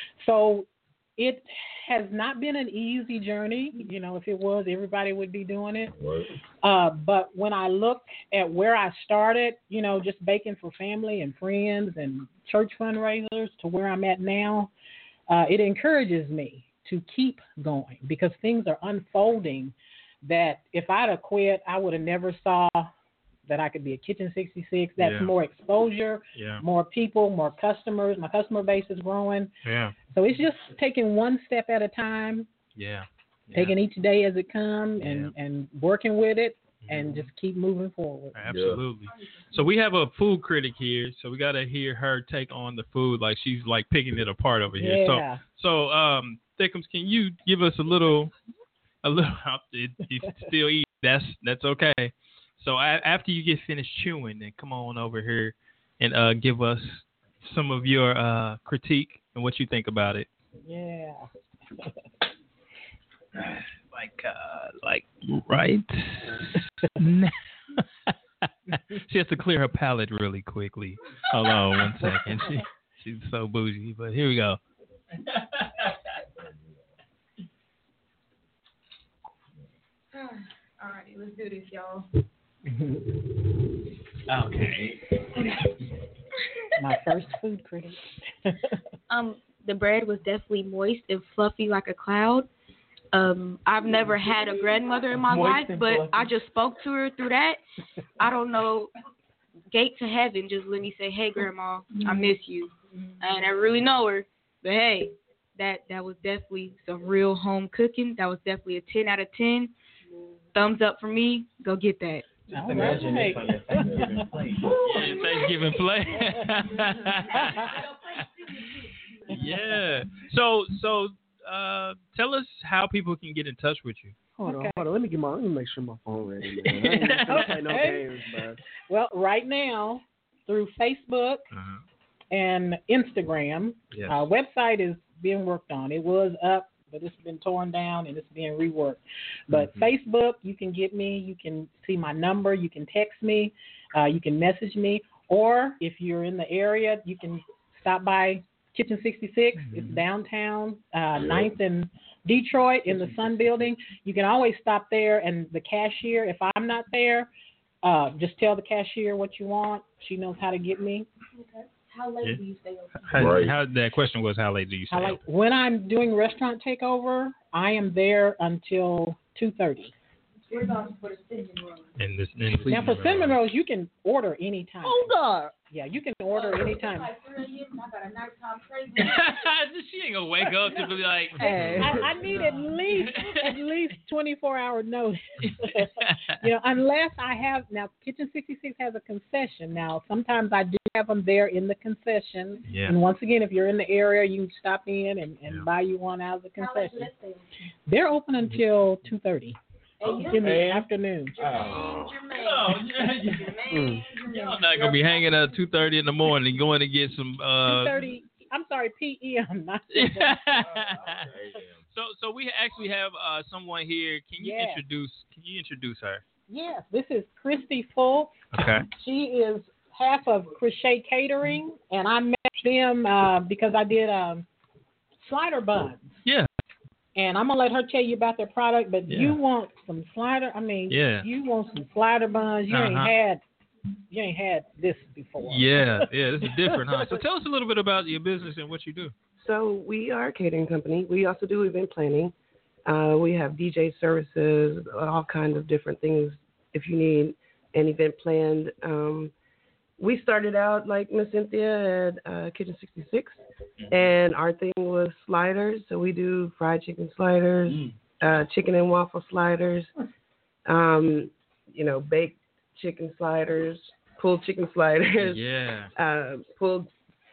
So it has not been an easy journey. You know, if it was, everybody would be doing it. Right. Uh, but when I look at where I started, you know, just baking for family and friends and church fundraisers to where I'm at now, uh, it encourages me to keep going because things are unfolding that if I'd have quit, I would have never saw that I could be a Kitchen sixty-six. That's Yeah. more exposure, Yeah. more people, more customers. My customer base is growing. Yeah. So it's just taking one step at a time, Yeah. yeah. taking each day as it comes and, and working with it and Mm-hmm. just keep moving forward. Absolutely. So we have a food critic here, so we got to hear her take on the food like she's like picking it apart over here. Yeah. So, so um, Thickums, can you give us a little, a little? It, you still eat? That's that's okay. So I, after you get finished chewing, then come on over here and uh, give us some of your uh, critique and what you think about it. Yeah. like, uh, like, right? She has to clear her palate really quickly. Hold on one second. She, she's so bougie, but here we go. All right, let's do this, y'all. Okay. My first food critic. um, the bread was definitely moist and fluffy like a cloud. Um, I've never had a grandmother in my Moist life, but fluffy. I just spoke to her through that. I don't know. Gate to heaven just let me say, "Hey, Grandma, I miss you." I never really know her, but hey, that that was definitely some real home cooking. That was definitely a ten out of ten. Thumbs up for me. Go get that. Just imagine this on your Thanksgiving plate. Yeah, Thanksgiving plate. Yeah. So, so uh, tell us how people can get in touch with you. Hold Okay. on, hold on. Let me get my. Let me make sure my phone ready, man. I ain't gonna play no games, man. Well, right now, through Facebook Uh-huh. and Instagram, Yes. our website is being worked on. It was up, but it's been torn down and it's being reworked. But Mm-hmm. Facebook, you can get me. You can see my number. You can text me. Uh, you can message me. Or if you're in the area, you can stop by Kitchen sixty-six. Mm-hmm. It's downtown, uh, ninth and Detroit in the Sun Building. You can always stop there, and the cashier, if I'm not there, uh, just tell the cashier what you want. She knows how to get me. Okay. How late Yeah. do you stay open? How, Right. how that question was, how late do you stay? I like when I'm doing restaurant takeover, I am there until two thirty. What about for the cinnamon roll? In this, in Now for cinnamon rolls, you can order anytime. God. Yeah, you can order anytime. Like three a m I got a nighttime crazy. She ain't gonna wake up to be like, I, I need at least at least twenty-four hour notice. You know, unless I have now. Kitchen sixty-six has a concession now. Sometimes I do have them there in the concession. Yeah. And once again, if you're in the area, you can stop in and, and Yeah. buy you one out of the How late do concession. that stay open? They're open until two thirty in the Hey. afternoon. Oh. Mm. y'all not gonna be hanging at two thirty in the morning going to get some. Uh, two thirty. I'm sorry, P M. Not so, so we actually have uh, someone here. Can you Yeah. introduce? Can you introduce her? Yes, this is Christy Fultz. Okay. She is half of Crochet Catering, and I met them uh, because I did um, slider buns. Yeah. And I'm gonna let her tell you about their product. But Yeah. you want some slider? I mean, Yeah. you want some slider buns? You ain't Uh-huh. had, you ain't had this before. Yeah, yeah, this is different, huh? So tell us a little bit about your business and what you do. So we are a catering company. We also do event planning. Uh, we have D J services, all kinds of different things. If you need an event planned, um, we started out like Miss Cynthia at uh, Kitchen sixty-six, and our thing was sliders. So we do fried chicken sliders, uh, chicken and waffle sliders, um, you know, baked chicken sliders, pulled chicken sliders, Yeah. uh, pulled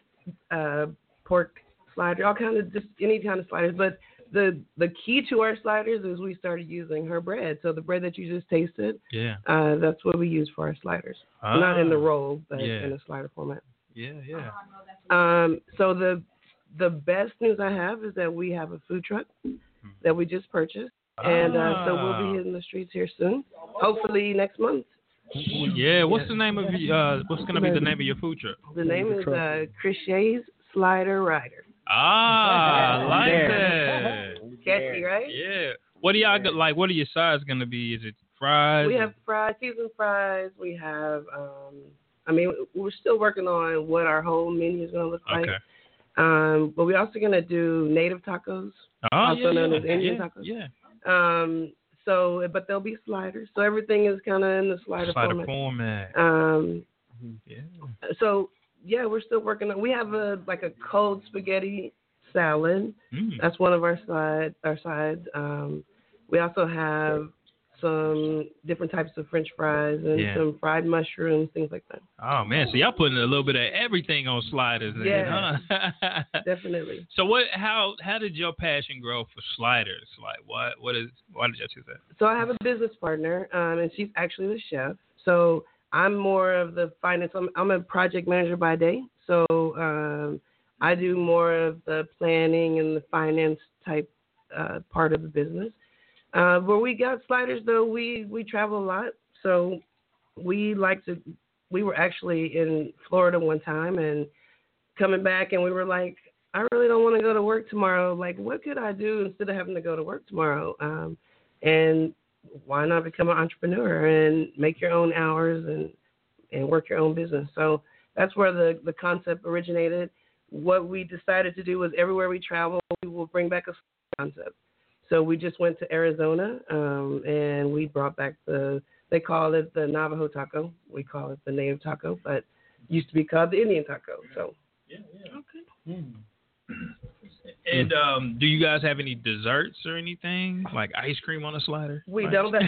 uh, pork slider, all kind of just any kind of sliders. But the the key to our sliders is we started using her bread. So the bread that you just tasted, Yeah. uh, that's what we use for our sliders. Not in the roll, but yeah. in a slider format. Yeah, yeah. Um, so the the best news I have is that we have a food truck that we just purchased, and uh, so we'll be hitting the streets here soon. Hopefully next month. Yeah. What's the name of your, uh? What's gonna be the name of your food truck? The name is uh, Crochet's Slider Rider. Ah, I like that. Catchy, right? Yeah. What do y'all got? Like, what are your sides gonna be? Is it fries? We have fries, seasoned fries. We have, um, I mean, we're still working on what our whole menu is going to look like. Okay. Um, but we're also going to do native tacos, Oh, also yeah, known yeah, as Indian yeah, tacos. yeah. Um, so, but there'll be sliders. So everything is kind of in the slider, Slider format. format. Um, Yeah. so yeah, we're still working on. We have a like a cold spaghetti salad. Mm. That's one of our side our sides. Um, we also have some different types of French fries and Yeah. some fried mushrooms, things like that. Oh man, so y'all putting a little bit of everything on sliders, then, Yeah. huh? Definitely. So what? How how did your passion grow for sliders? Like what? What is? Why did y'all choose that? So I have a business partner, um, and she's actually the chef. So I'm more of the finance. I'm, I'm a project manager by day. So um, I do more of the planning and the finance type uh, part of the business. Uh, where we got sliders, though, we, we travel a lot. So we like to, we were actually in Florida one time and coming back, and we were like, I really don't want to go to work tomorrow. Like, what could I do instead of having to go to work tomorrow? Um, and why not become an entrepreneur and make your own hours and, and work your own business? So that's where the, the concept originated. What we decided to do was everywhere we travel, we will bring back a concept. So we just went to Arizona, um, and we brought back the, they call it the Navajo taco. We call it the native taco, but it used to be called the Indian taco. So. Yeah, yeah. Okay. Mm. And um, do you guys have any desserts or anything, like ice cream on a slider? We like, don't. That's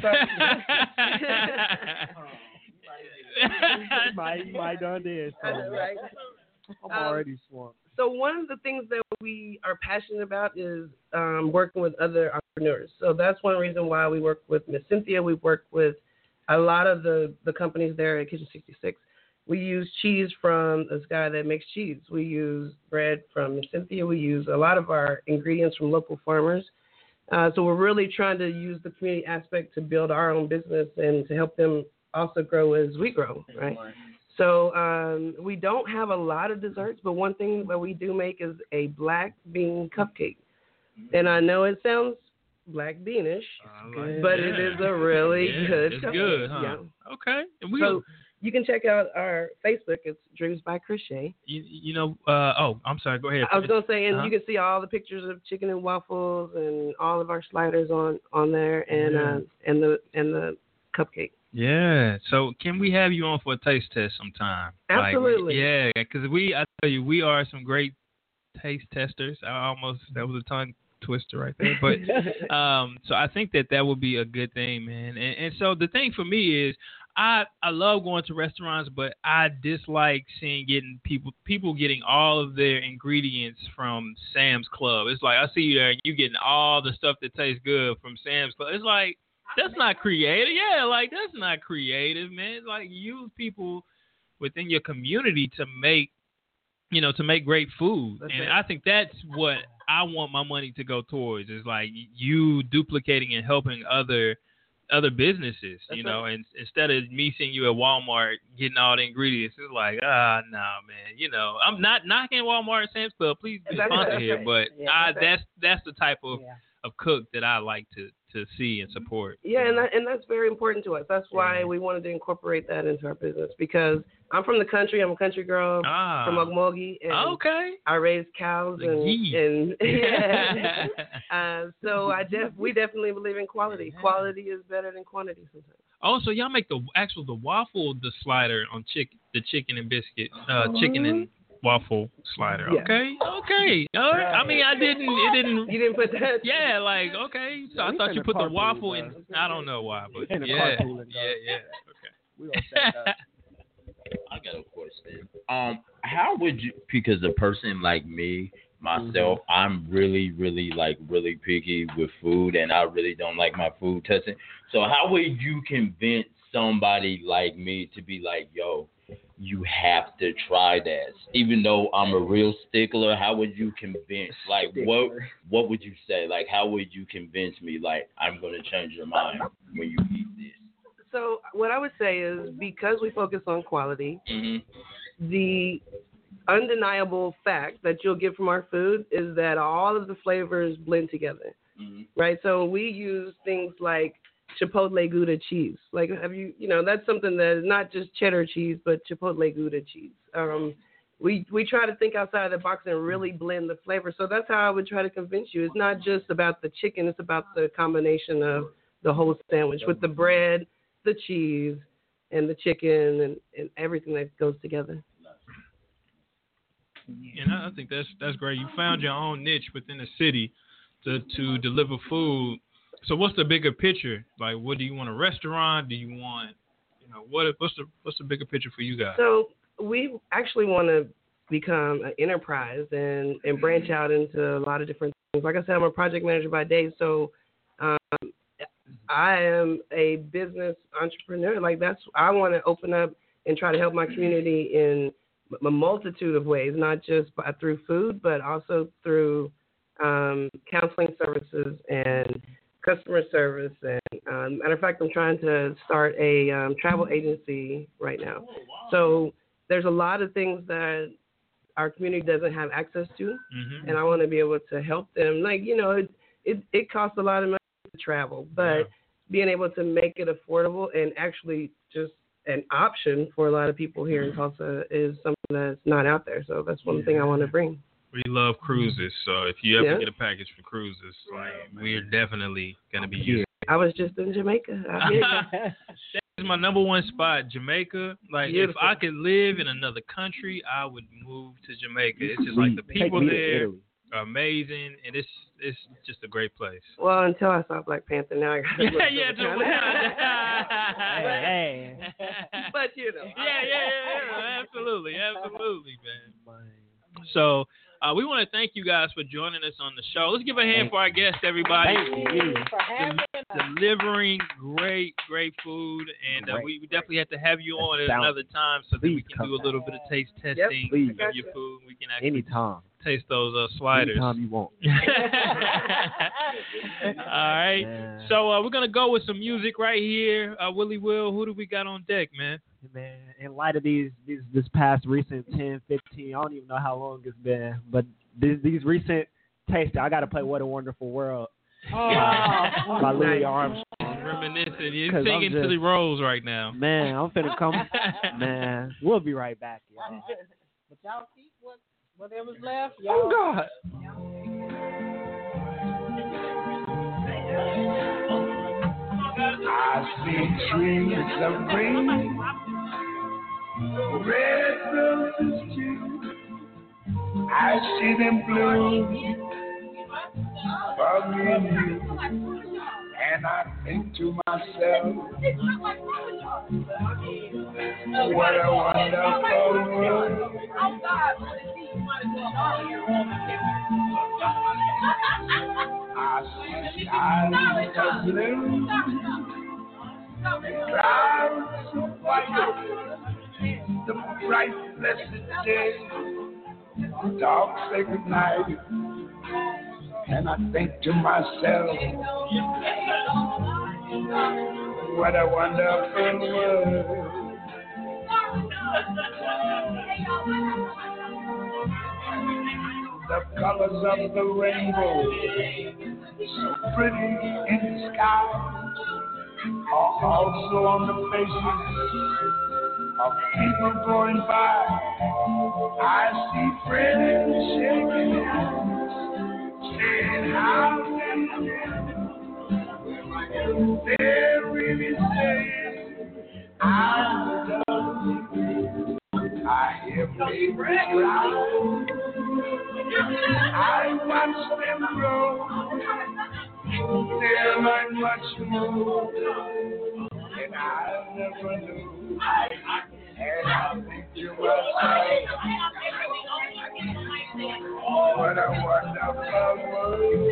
my, my done this. So. Right. I'm um, already swamped. So one of the things that we are passionate about is um, working with other entrepreneurs. So that's one reason why we work with Miss Cynthia. We work with a lot of the, the companies there at Kitchen sixty-six. We use cheese from this guy that makes cheese. We use bread from Miss Cynthia. We use a lot of our ingredients from local farmers. Uh, so we're really trying to use the community aspect to build our own business and to help them also grow as we grow, right? So um, we don't have a lot of desserts, but one thing that we do make is a black bean cupcake. And I know it sounds black beanish, like but it. it is a really yeah, good it's cupcake. good, huh? Yeah. Okay. And we so you can check out our Facebook. It's Dreams by Crochet. You, you know, uh, oh, I'm sorry. Go ahead. I was going to say, and uh-huh. you can see all the pictures of chicken and waffles and all of our sliders on, on there, and yeah. uh, and the and the cupcake. Yeah. So can we have you on for a taste test sometime? Absolutely. Like, yeah, because we, I tell you, we are some great taste testers. I almost, that was a tongue twister right there. But um, so I think that that would be a good thing, man. And, and so the thing for me is, I, I love going to restaurants, but I dislike seeing getting people people getting all of their ingredients from Sam's Club. It's like I see you there and you getting all the stuff that tastes good from Sam's Club. It's like that's not creative. Yeah, like that's not creative, man. It's like use people within your community to make you know to make great food, that's and it. I think that's what I want my money to go towards. Is like you duplicating and helping other. other businesses, That's you know, right. and instead of me seeing you at Walmart getting all the ingredients, it's like, ah, no, nah, man, you know, I'm not knocking Walmart and Sam's Club, please be sponsored here, but yeah, I, that's that's, that's the type of, yeah. of cook that I like to, to see and support. Yeah, and that, and that's very important to us. That's why yeah. we wanted to incorporate that into our business, because I'm from the country. I'm a country girl ah. from Okmulgee, and okay. I raise cows and, and yeah. uh, so I def, we definitely believe in quality. Yeah. Quality is better than quantity sometimes. Oh, so y'all make the actual the waffle the slider on chicken the chicken and biscuit uh, chicken and waffle slider. Yeah. Okay, okay. All right. I mean, I didn't. It didn't. You didn't put that. Yeah, like okay. So yeah, I thought you put the waffle in. I don't know why, but yeah, yeah, yeah. Okay. We don't say that. I got a question. Um, how would you? Because a person like me, myself, mm-hmm. I'm really, really like really picky with food, and I really don't like my food touching. So how would you convince somebody like me to be like, yo, you have to try this, even though I'm a real stickler? How would you convince? Like, stickler. what what would you say? Like, how would you convince me? Like, I'm gonna change your mind when you eat this. So what I would say is, because we focus on quality, mm-hmm. the undeniable fact that you'll get from our food is that all of the flavors blend together, mm-hmm. right? So we use things like Chipotle Gouda cheese. Like, have you, you know, that's something that is not just cheddar cheese, but Chipotle Gouda cheese. Um, we we try to think outside the box and really blend the flavor. So that's how I would try to convince you. It's not just about the chicken; it's about the combination of the whole sandwich with the bread, the cheese, and the chicken, and, and everything that goes together. And I think that's that's great. You found your own niche within the city to to deliver food. So what's the bigger picture? Like, what do you want, a restaurant? Do you want, you know, what what's the what's the bigger picture for you guys? So we actually want to become an enterprise and, and branch out into a lot of different things. Like I said, I'm a project manager by day, so um, I am a business entrepreneur. Like that's, I want to open up and try to help my community in a multitude of ways, not just by, through food, but also through um, counseling services and customer service. And um, matter of fact, I'm trying to start a um, travel agency right now. So there's a lot of things that our community doesn't have access to, mm-hmm. and I want to be able to help them. Like, you know, it it, it costs a lot of money to travel, but yeah. being able to make it affordable and actually just an option for a lot of people here in Tulsa is something that's not out there. So that's one yeah. thing I want to bring. We love cruises, so if you ever yeah. get a package for cruises, like, we're definitely going to be using it. I was just in Jamaica. That is my number one spot, Jamaica. Like, Beautiful. If I could live in another country, I would move to Jamaica. It's just like the people there are amazing, and it's it's just a great place. Well, until I saw Black Panther, now I got to look yeah, yeah, hey, hey. But, you know. Yeah, yeah, yeah, yeah. Absolutely, absolutely, man. So, Uh, we want to thank you guys for joining us on the show. Let's give a hand for our guest, everybody. Thank you for having Del- delivering great, great food. And uh, we, we definitely have to have you on at another time so that we can do a little bit of taste testing yep, of your food. We can actually Anytime. taste those uh, sliders. Anytime you want. All right. Man. So uh, we're going to go with some music right here. Uh, Willie Will, who do we got on deck, man? Man, in light of these, these this past recent ten, fifteen, I don't even know how long it's been, but these, these recent tastes, I got to play What a Wonderful World oh. by Louis Armstrong. Reminiscing. You're singing just, to the Rose right now. Man, I'm finna come. Man, we'll be right back, y'all. But y'all keep what, whatever's left. Y'all. Oh, God. I see trees of green, red roses too. I see them bloom for me and you. And I think to myself, what a wonderful world. I see skies of blue, clouds of white, the bright blessed day, dark sacred night. And I think to myself, what a wonderful world. The colors of the rainbow, so pretty in the sky, are also on the faces of people going by. I see friends shaking hands, saying how they're really saying I love you. I hear babies cry, I watch them grow, they learn much more than I never knew. And I think to myself, what a wonderful world.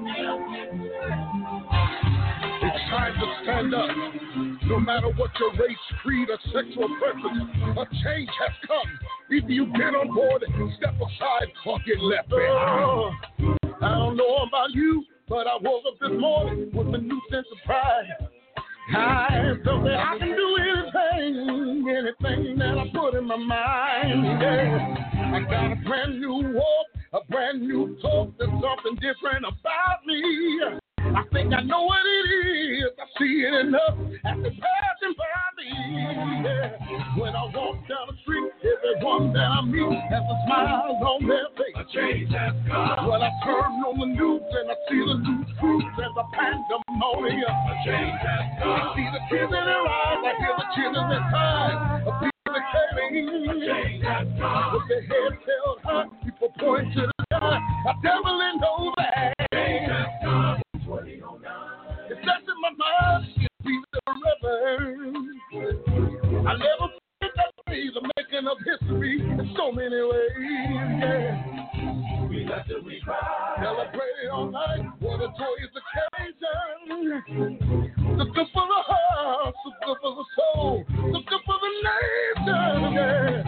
It's time to stand up. No matter what your race, creed, or sexual preference, a change has come. Either you get on board, step aside, or get left behind. I don't know about you, but I woke up this morning with a new sense of pride. I felt that I can do anything, anything that I put in my mind. Yeah. I got a brand new walk, a brand new talk. There's something different about me. I think I know what it is. I see it enough after passing by me. Yeah. When I walk down the street, everyone that I meet has a smile on their face. A change has come. When I turn on the news and I see the news crews, there's a pandemonium. A change has come. I see the tears in their eyes, I hear the tears in their eyes. A people are caring. A change has come. With their heads held high, people point to the sky. I definitely know that. A change has come. It's just in my mind, it's be forever. I never forget that day, the making of history in so many ways. Yeah. We let them we cry. Celebrate all night. What a joyous occasion. So good for the heart, so good for the soul, so good for the nation. Yeah. When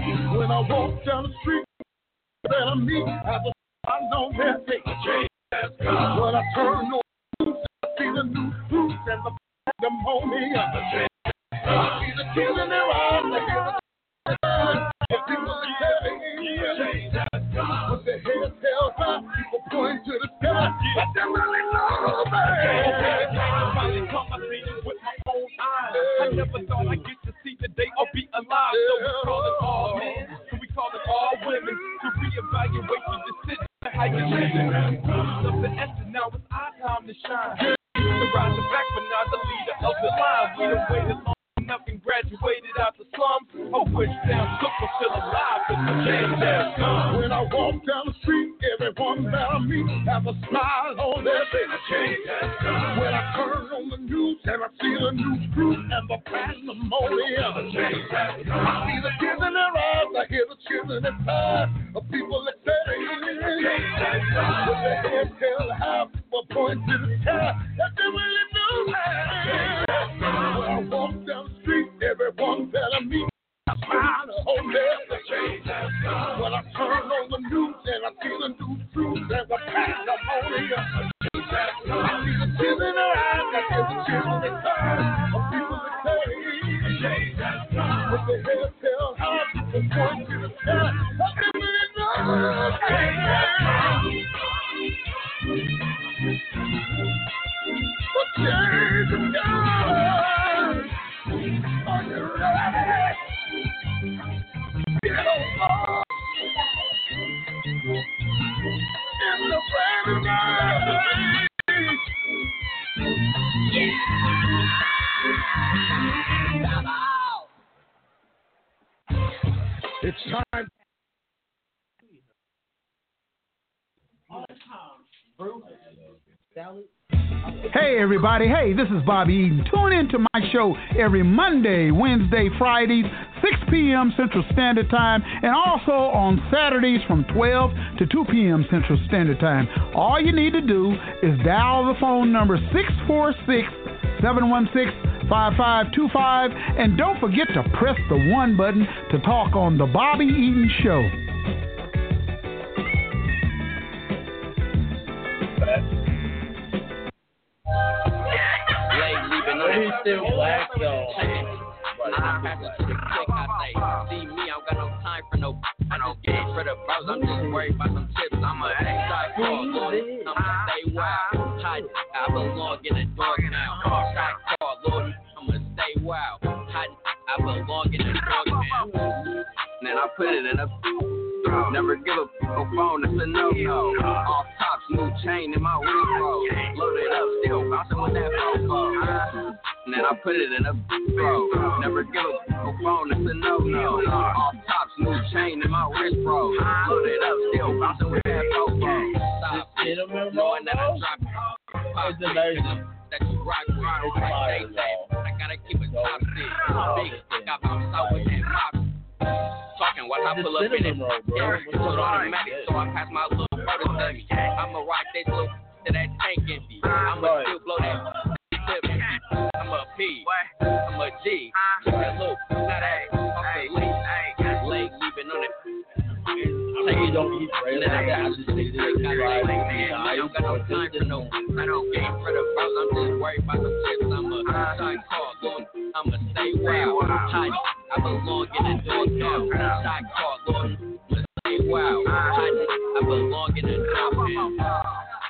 When I walk down the street, that I meet, I just I know that they change has come. When I turn on the news, I see the new fruits and the pandemonium. I see the tears in their eyes, I hear the and people are telling me with their heads held high, people point to the sky, but they really know that. Finally caught my feelings with my own eyes. I never thought I'd get to see the day or be alive. So we call it all men, so we call it all women to reevaluate your decision to how you living. Of the essence, now it's our time to shine. The rise of back, but not the leader of the line. We done waited long enough and graduated out the slums. I wish down took was still alive, but the change has come. When I walk down the street, everyone around me have a smile on their face. The change has come. When I turn on the news and I see the news crew and the pandemonium. The change has come. I see the tears in their eyes, I hear the children inside of people that say, the change has come. With their heads held high, people point to the sky, that they really know that. When I walk down the street, everyone that I meet, I smile on their face. When I turn on the news and I see the news crews and the pandemonium, I see the tears in their eyes, I hear the children inside of people that say, with their heads held high, people point to the sky, I really know the change is gone. Are you ready? Get on in the brand new yeah. It's time. Hey everybody, hey, this is Bobby Eaton. Tune in to my show every Monday, Wednesday, Fridays, six p.m. Central Standard Time, and also on Saturdays from twelve to two p.m. Central Standard Time. All you need to do is dial the phone number six four six, seven one six, five five two five, and don't forget to press the one button to talk on The Bobby Eaton Show. He's still black though. I pass it to the click, I say, see me, I don't got no time for no, I don't get it for the bros, I'm just worried about some chips, I'm a side call, Lord, I'ma stay wild, hot, I belong in a dog now, side call, Lord, I'ma stay wild, hot, I belong in a dog now, then I put it in a, never give a phone, it's a no-no, off tops, new chain in my wrist, bro, loaded up, still bouncing with that phone, and then I put it in a bro. Never give a phone, it's a no-no. Off tops, new chain in my wrist, bro. Loaded up, still bouncing with that phone. Stop, knowing that I drop pop that you rock with. Like they say, I gotta keep it top six. Big, I bounce out with that pop. Talking while I pull up in it. Yeah, it's automatic, so I pass my little brother to me. I'ma rock this little to that tank empty. I'ma still blow that. I'm a P, I'm a G. And look, now that off the lake, lake leaving on it. I mean, you don't eat bread like that. I just think this is right. I don't got no time for no, I don't game for the bros. I'm just worried about some chips. I'm a side call, Lord. I'ma stay wild. Hot, I belong in a dog now. Side call, Lord. I'ma stay wild. Hot, I belong in a dog now.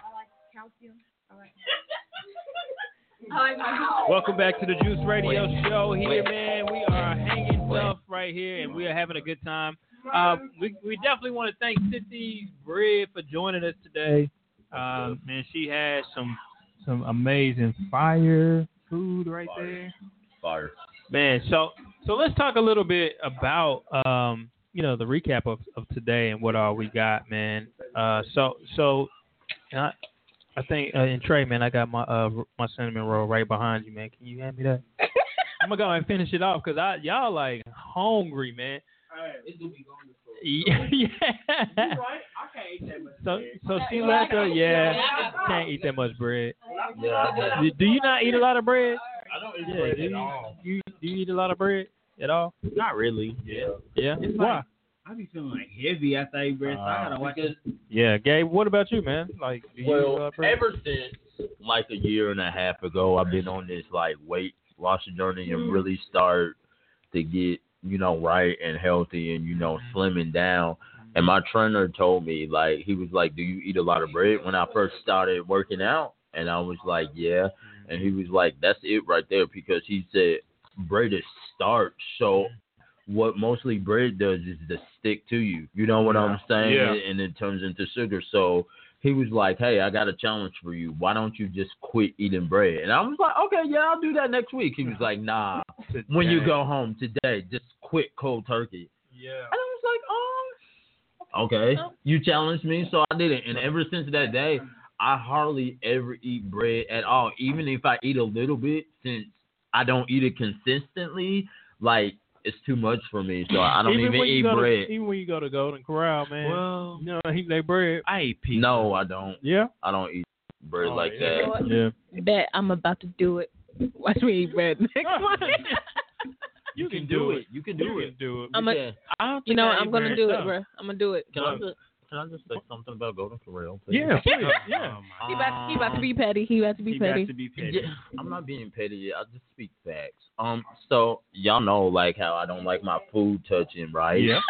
Welcome back to the Juice Radio Show here, man. We are hanging tough right here, and we are having a good time. Uh, we we definitely want to thank Sissy Bread for joining us today. Uh, man, she has some some amazing fire food right Fire. there. Fire. Man, so so let's talk a little bit about um, you know, the recap of, of today and what all we got, man. Uh, so so I, I think uh, and Trey, man, I got my uh my cinnamon roll right behind you, man. Can you hand me that? I'm gonna go and finish it off because I y'all like hungry, man. It's gonna be going to school. Yeah. yeah. You're right. I can't eat that much So bread. so she left her, yeah, can't eat that much bread. Yeah. Do, do you not eat a lot of bread? I don't eat Yeah, bread do at you, all. you do you eat a lot of bread at all? Not really. Yeah. Yeah. It's Why? like, I I be feeling like heavy after I eat bread. So I gotta watch it. Yeah, Gabe. What about you, man? Like, do Well, you, uh, bread? ever since like a year and a half ago, I've been on this like weight loss journey and really start to get, you know, right and healthy and, you know, slimming down. And my trainer told me, like, he was like, do you eat a lot of bread when I first started working out? And I was like, yeah. And he was like, that's it right there, because he said bread is starch. So what mostly bread does is to stick to you. You know what I'm saying? Yeah. And it turns into sugar. So he was like, hey, I got a challenge for you. Why don't you just quit eating bread? And I was like, okay, yeah, I'll do that next week. He was like, nah, when you go home today, just quit cold turkey. Yeah. And I was like, oh, okay. You challenged me, so I did it. And ever since that day, I hardly ever eat bread at all. Even if I eat a little bit, since I don't eat it consistently, like, it's too much for me, so I don't even, even eat bread. To, even when you go to Golden Corral, man, well, you know, eat their bread. I eat pizza. No, I don't. Yeah? I don't eat bread oh, like yeah. that. Yeah. Bet I'm about to do it. Watch me eat bread next month. You can do it. You can do you it. Can do it. I'm a, I don't you know, I I'm gonna do it, bro. I'm gonna do it. Can I just, can I just say something about Golden Corral? Please? Yeah, please. yeah. Oh, he about, he about to be petty. He about to be he petty. About to be petty. Yeah, I'm not being petty. I just speak facts. Um, so y'all know like how I don't like my food touching, right? Yeah.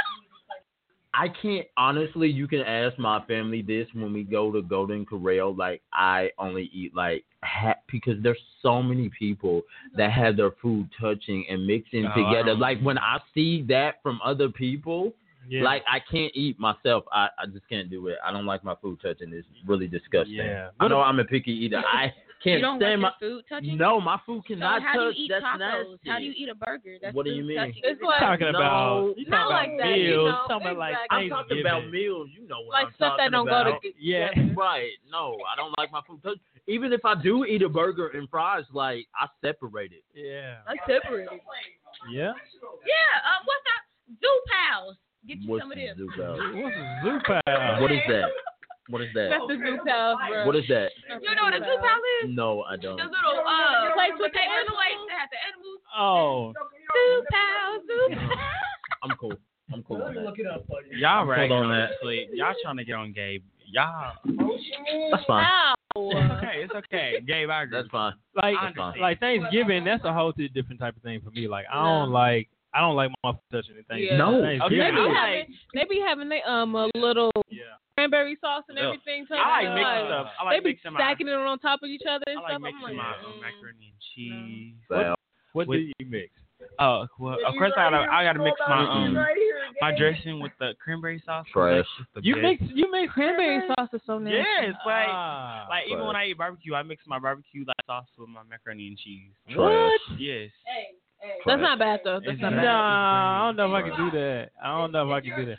I can't honestly. You can ask my family this when we go to Golden Corral. Like I only eat like ha- because there's so many people that have their food touching and mixing oh, together. Like when I see that from other people, yeah. like I can't eat myself. I, I just can't do it. I don't like my food touching. It's really disgusting. Yeah. I know I'm a picky eater. I can't you don't stand like my your food touching. No, my food cannot so how touch. Do you eat That's tacos? nasty. How do you eat a burger? That's what do you food mean? Touching. It's like, talking about, no, you not talking like about that. You meals, know, talking about like I'm talking about meals. You know what like I'm stuff talking that don't about. go to yeah, right. No, I don't like my food touch. Even if I do eat a burger and fries, like I separate it. Yeah. I separate it. Yeah. Yeah. Uh, what's that? Zoo Pals. Get you What's some of them. Zoo Pals? What's a Zoo Pal? What is that? What is that? That's the Zoo Pals, bro. What is that? You know what a Zoo Pal is? No, I don't. The little uh place with the animals. They have the animals. Oh. Zoo Pals. Zoo Pals. I'm cool. I'm cool on that. Look it up for you. Y'all Hold ragging on on that. sleep. Y'all trying to get on Gabe. Y'all. That's fine. It's okay. It's okay. Gabe, I agree. That's fine. Like, That's fine. like Thanksgiving, that's a whole different type of thing for me. Like, I don't like, I don't like my food touching anything. Yeah. No. Thanksgiving. Okay, They I be like- having, they be having they, um a little Yeah. cranberry sauce and Yeah. everything. I like like, mixed stuff. I like they be mixing my. stacking it on top of each other and I like stuff. I'm mixing like, my mm. uh, macaroni and cheese. Well, What With- do you mix? Oh, well, of course I gotta, I gotta mix my um my dressing with the cranberry sauce. Trash. That's just the You best. mix, you mix Cranberry cranberry sauce is so nasty. Yeah, it's like Ah, like even trash. when I eat barbecue, I mix my barbecue like sauce with my macaroni and cheese. Trash. Yes. That's not bad though. That's It's not nah, not- bad. I don't know if I can do that. I don't know if I can do that.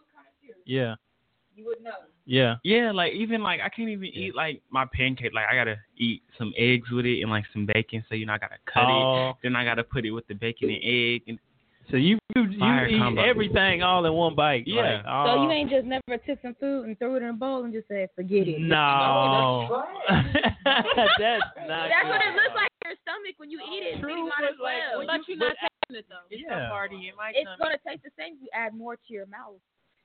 Yeah. You would know. Yeah. Yeah, like even like I can't even eat like my pancake. Like I gotta eat some eggs with it and like some bacon. So you know I gotta cut Oh. it. Then I gotta put it with the bacon and egg. And So you you, you Fire eat combo. everything all in one bite. Yeah. Like, oh, So you ain't just never took some food and threw it in a bowl and just said forget it. No. That's not. That's what it good. looks like in your stomach when you eat it. So you might as well. But you're not tasting it though. it's Yeah. a party in my It's tummy. gonna taste the same if you add more to your mouth.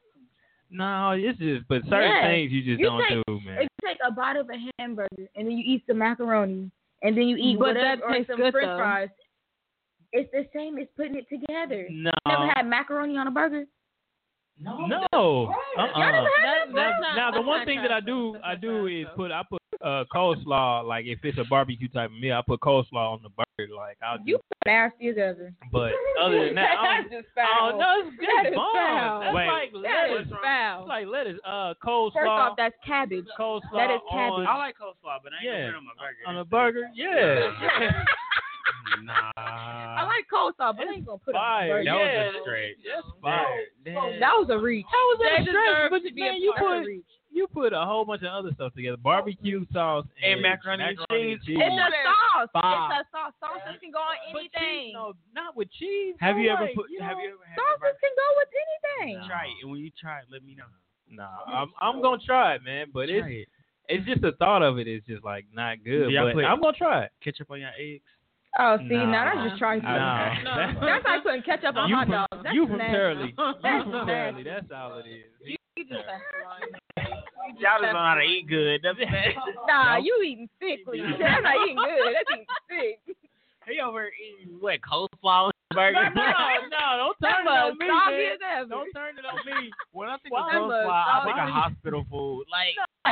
No, it's just, but certain Yeah. things you just You don't take- do, man. If you take a bite of a hamburger and then you eat some macaroni and then you eat But whatever that or tastes some good, French though. fries, it's the same as putting it together. No. You never had macaroni on a burger? No. Uh-uh. Y'all never had That's- that? that's not- Now the that's one not thing that I trash do, food. I That's do not is trash put, I put uh, coleslaw. Like if it's a barbecue type of meal, I put coleslaw on the burger. Like I'll You do. nasty as ever. But other than that, I That's don't, just foul. oh no, it's good. That is bomb. foul. That's Wait, like that lettuce. is foul. It's like lettuce. Uh, coleslaw. First off, that's cabbage. coleslaw that is on, cabbage. I like coleslaw, but I ain't Yeah. gonna put it on my burger. on a burger. Yeah. Nah. I like coleslaw, but I ain't gonna put it on Fire. a That burger. was a stretch. That's fire. That- That was a reach. That was That a stretch, deserved but to be man, a you part of put the reach. you put a whole bunch of other stuff together: barbecue sauce and, And macaroni and cheese. It's a sauce. Fire. It's a sauce. Sauces can go on But cheese, anything. no, not with cheese. Have no you ever way, put? you Have know? you ever had the Sauces burger? can go with anything. Try it, and when you try it, let me know. Nah, I'm I'm gonna try it, man. But it's Try it. it's just the thought of it is just like not good. Do y'all But put- I'm gonna try it. Ketchup on your eggs. Oh, see, no. now that's just trifling. No. No. That's like putting ketchup on You hot from, dogs. That's you from nasty. Turley. You That's from nasty. Turley. That's all it is. You, you just Y'all just know how to eat good. That's Nah, you eating sickly. That's not eating good. That's eating sick. He over here eating what, coleslaw burger? No, no, don't turn it That on me, mug man. as ever. Don't turn it on me. When I think Why? of That mug coleslaw, I think soggy. of hospital food. Like,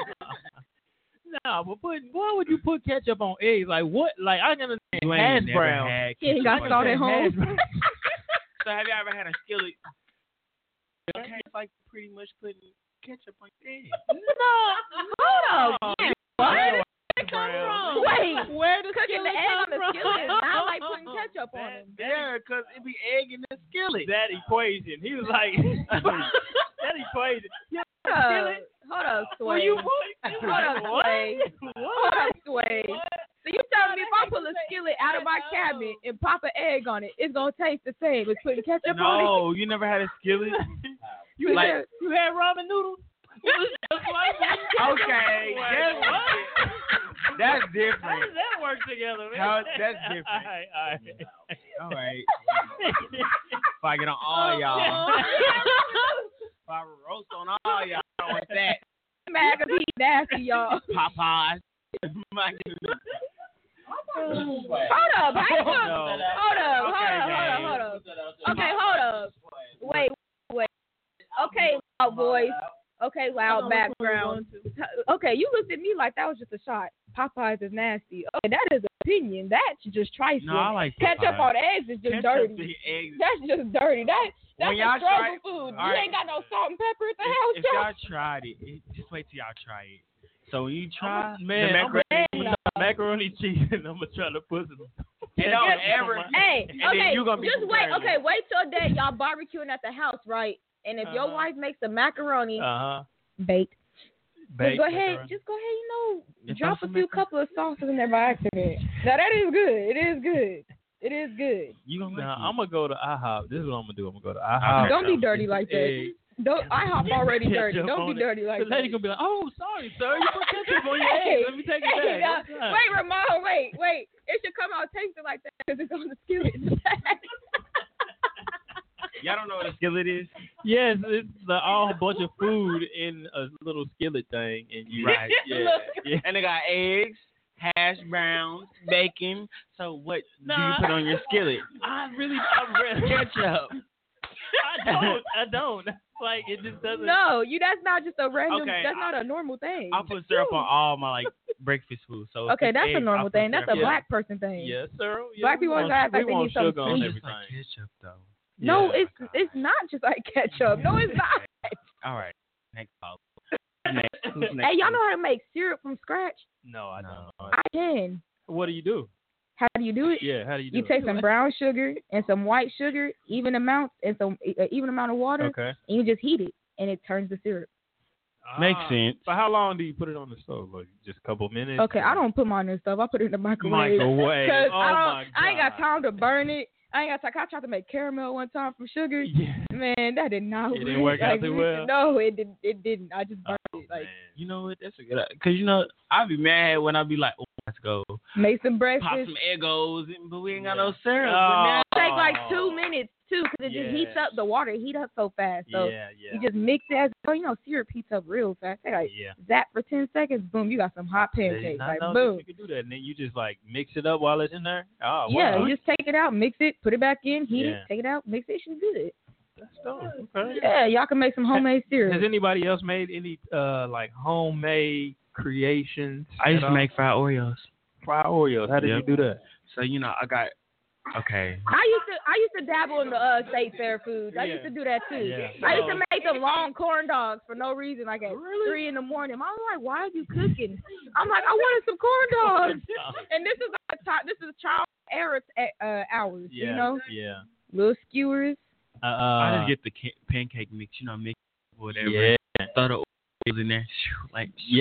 No, but put, why would you put ketchup on eggs? Like what? Like I can understand you hash ain't never brown. had He ain't got ketchup salt on at your home. hash- So have you ever had a skillet? Okay, it's like pretty much putting ketchup on your eggs. No, hold up. Yeah, what? Brown. Wait, Where does cooking the egg on the skillet is not like putting ketchup on them. Yeah, because it be egg in the skillet. That equation. He was like that equation. Yeah, Hold up, hold up, Sway. you put, Hold up, Sway. Hold up, Sway. So you telling me if I pull a skillet out of my cabinet and pop an egg on it, it's gonna taste the same as putting ketchup on it? No, you never had a skillet. You like, had you had ramen noodles. It was just like okay, that's, that's How different. does that work together, man? How, that's different. All right, all right. All right. If I get on all y'all, if I roast on all y'all, I don't want that. Mac and Pete nasty, y'all. Popeyes. Hold up, back up. No. Hold up, hold Okay, up, hold up, gang. hold up. Okay, hold up. Wait, wait. Okay, loud voice. Okay, loud background. Okay, you looked at me like that was just a shot. Popeyes is nasty. Okay, that is opinion. That's just trifling. No, I like Ketchup Popeyes. on eggs is just Ketchup dirty. to eggs. That's just dirty. That that's When a y'all struggle try- food. all You right. ain't got no salt and pepper at the If, house, if y'all. y'all tried it, it, just wait till y'all try it. So when you try Man, the I'm macaroni, gonna macaroni cheese and I'm gonna try to put some. and don't ever. Hey, and then okay, you gonna be just wait. prepared. Okay, wait till that y'all barbecuing at the house, right? And if your Uh-huh. wife makes the macaroni Uh huh. baked, just go ahead, macaroni. just go ahead, you know, If drop that's a a few macaroni- couple of sauces in there by accident. Now that is good. It is good. It is good. You gonna Nah, like I'm gonna go to IHOP. This is what I'm gonna do. I'm gonna go to IHOP. Don't be dirty Get like some that. eggs. Don't I hop already dirty. Ketchup Don't on be it. dirty like The lady that. gonna be like, "Oh, sorry, sir, you put ketchup on your Hey, eggs. Let me take it hey, back." now, What's up?" wait, Ramon, wait, wait. It should come out tasting like that because it's on the skillet in the back. Y'all don't know what a skillet is? Yes, it's the all bunch of food in a little skillet thing, and you Right. yeah, yeah. And they got eggs, hash browns, bacon. So what do you Nah. put on your skillet? I really, I really Ketchup. I don't, I don't. Like it just doesn't. No, you. That's not just a random. Okay, that's I- not a normal thing. I put syrup on all my like breakfast food. So if Okay, it's that's a eggs, normal I put thing. That's a syrup on. black person thing. Yes, sir. Yeah, Black we people want- always act like we they want need something sugar on sweet. everything. Ketchup though. No, Yeah. it's it's not just like ketchup. No, it's not. All right. Next call. Next. Who's next? Hey, y'all know how to make syrup from scratch? No, I don't. I can. What do you do? How do you do it? Yeah, how do you do You it? take some brown sugar and some white sugar, even amounts, and some uh, even amount of water, Okay. and you just heat it, and it turns to syrup. Makes Ah, sense. But how long do you put it on the stove? Like just a couple minutes? Okay, I don't put mine in stuff. I put it in the microwave. Microwave. Cause Oh I, don't, my I ain't got God. time to burn it. I ain't got time. I tried to make caramel one time from sugar. Yeah. Man, that did not It didn't work out like, too well? No, it didn't. It didn't. I just burned it. Like You know what? That's a good. Cause you know I be mad when I be like, oh, let's go make some pop breakfast. some Eggos, but we ain't got no syrup. Oh. But now, Take like two minutes too, cause it just heats Yes. up. The water heat up so fast. So yeah, yeah. you just mix it as oh, you know, syrup heats up real fast. They like yeah. zap for ten seconds, boom, you got some hot I did pancakes. not Like know boom. that you could do that, and then you just like mix it up while it's in there. Oh, Yeah, wow. you just take it out, mix it, put it back in, heat Yeah. it, take it out, mix it. It's good. That's dope. Okay. Yeah, y'all can make some homemade syrup. Has anybody else made any uh like homemade creations? I used at to all? make fried Oreos. fried Oreos. How did Yep. you do that? So you know I got okay. I used to I used to dabble in the uh, state fair foods. I used to do that too. Yeah. I used to make them long corn dogs for no reason, like at three in the morning. I was like, "Why are you cooking?" I'm like, "I wanted some corn dogs," and this is like a top, this is child era uh, hours. Yeah. You know, Yeah. little skewers. Uh, I just get the ca- pancake mix, you know, mix whatever. Yeah. Throw the Oreos in there, shoo, like Yeah.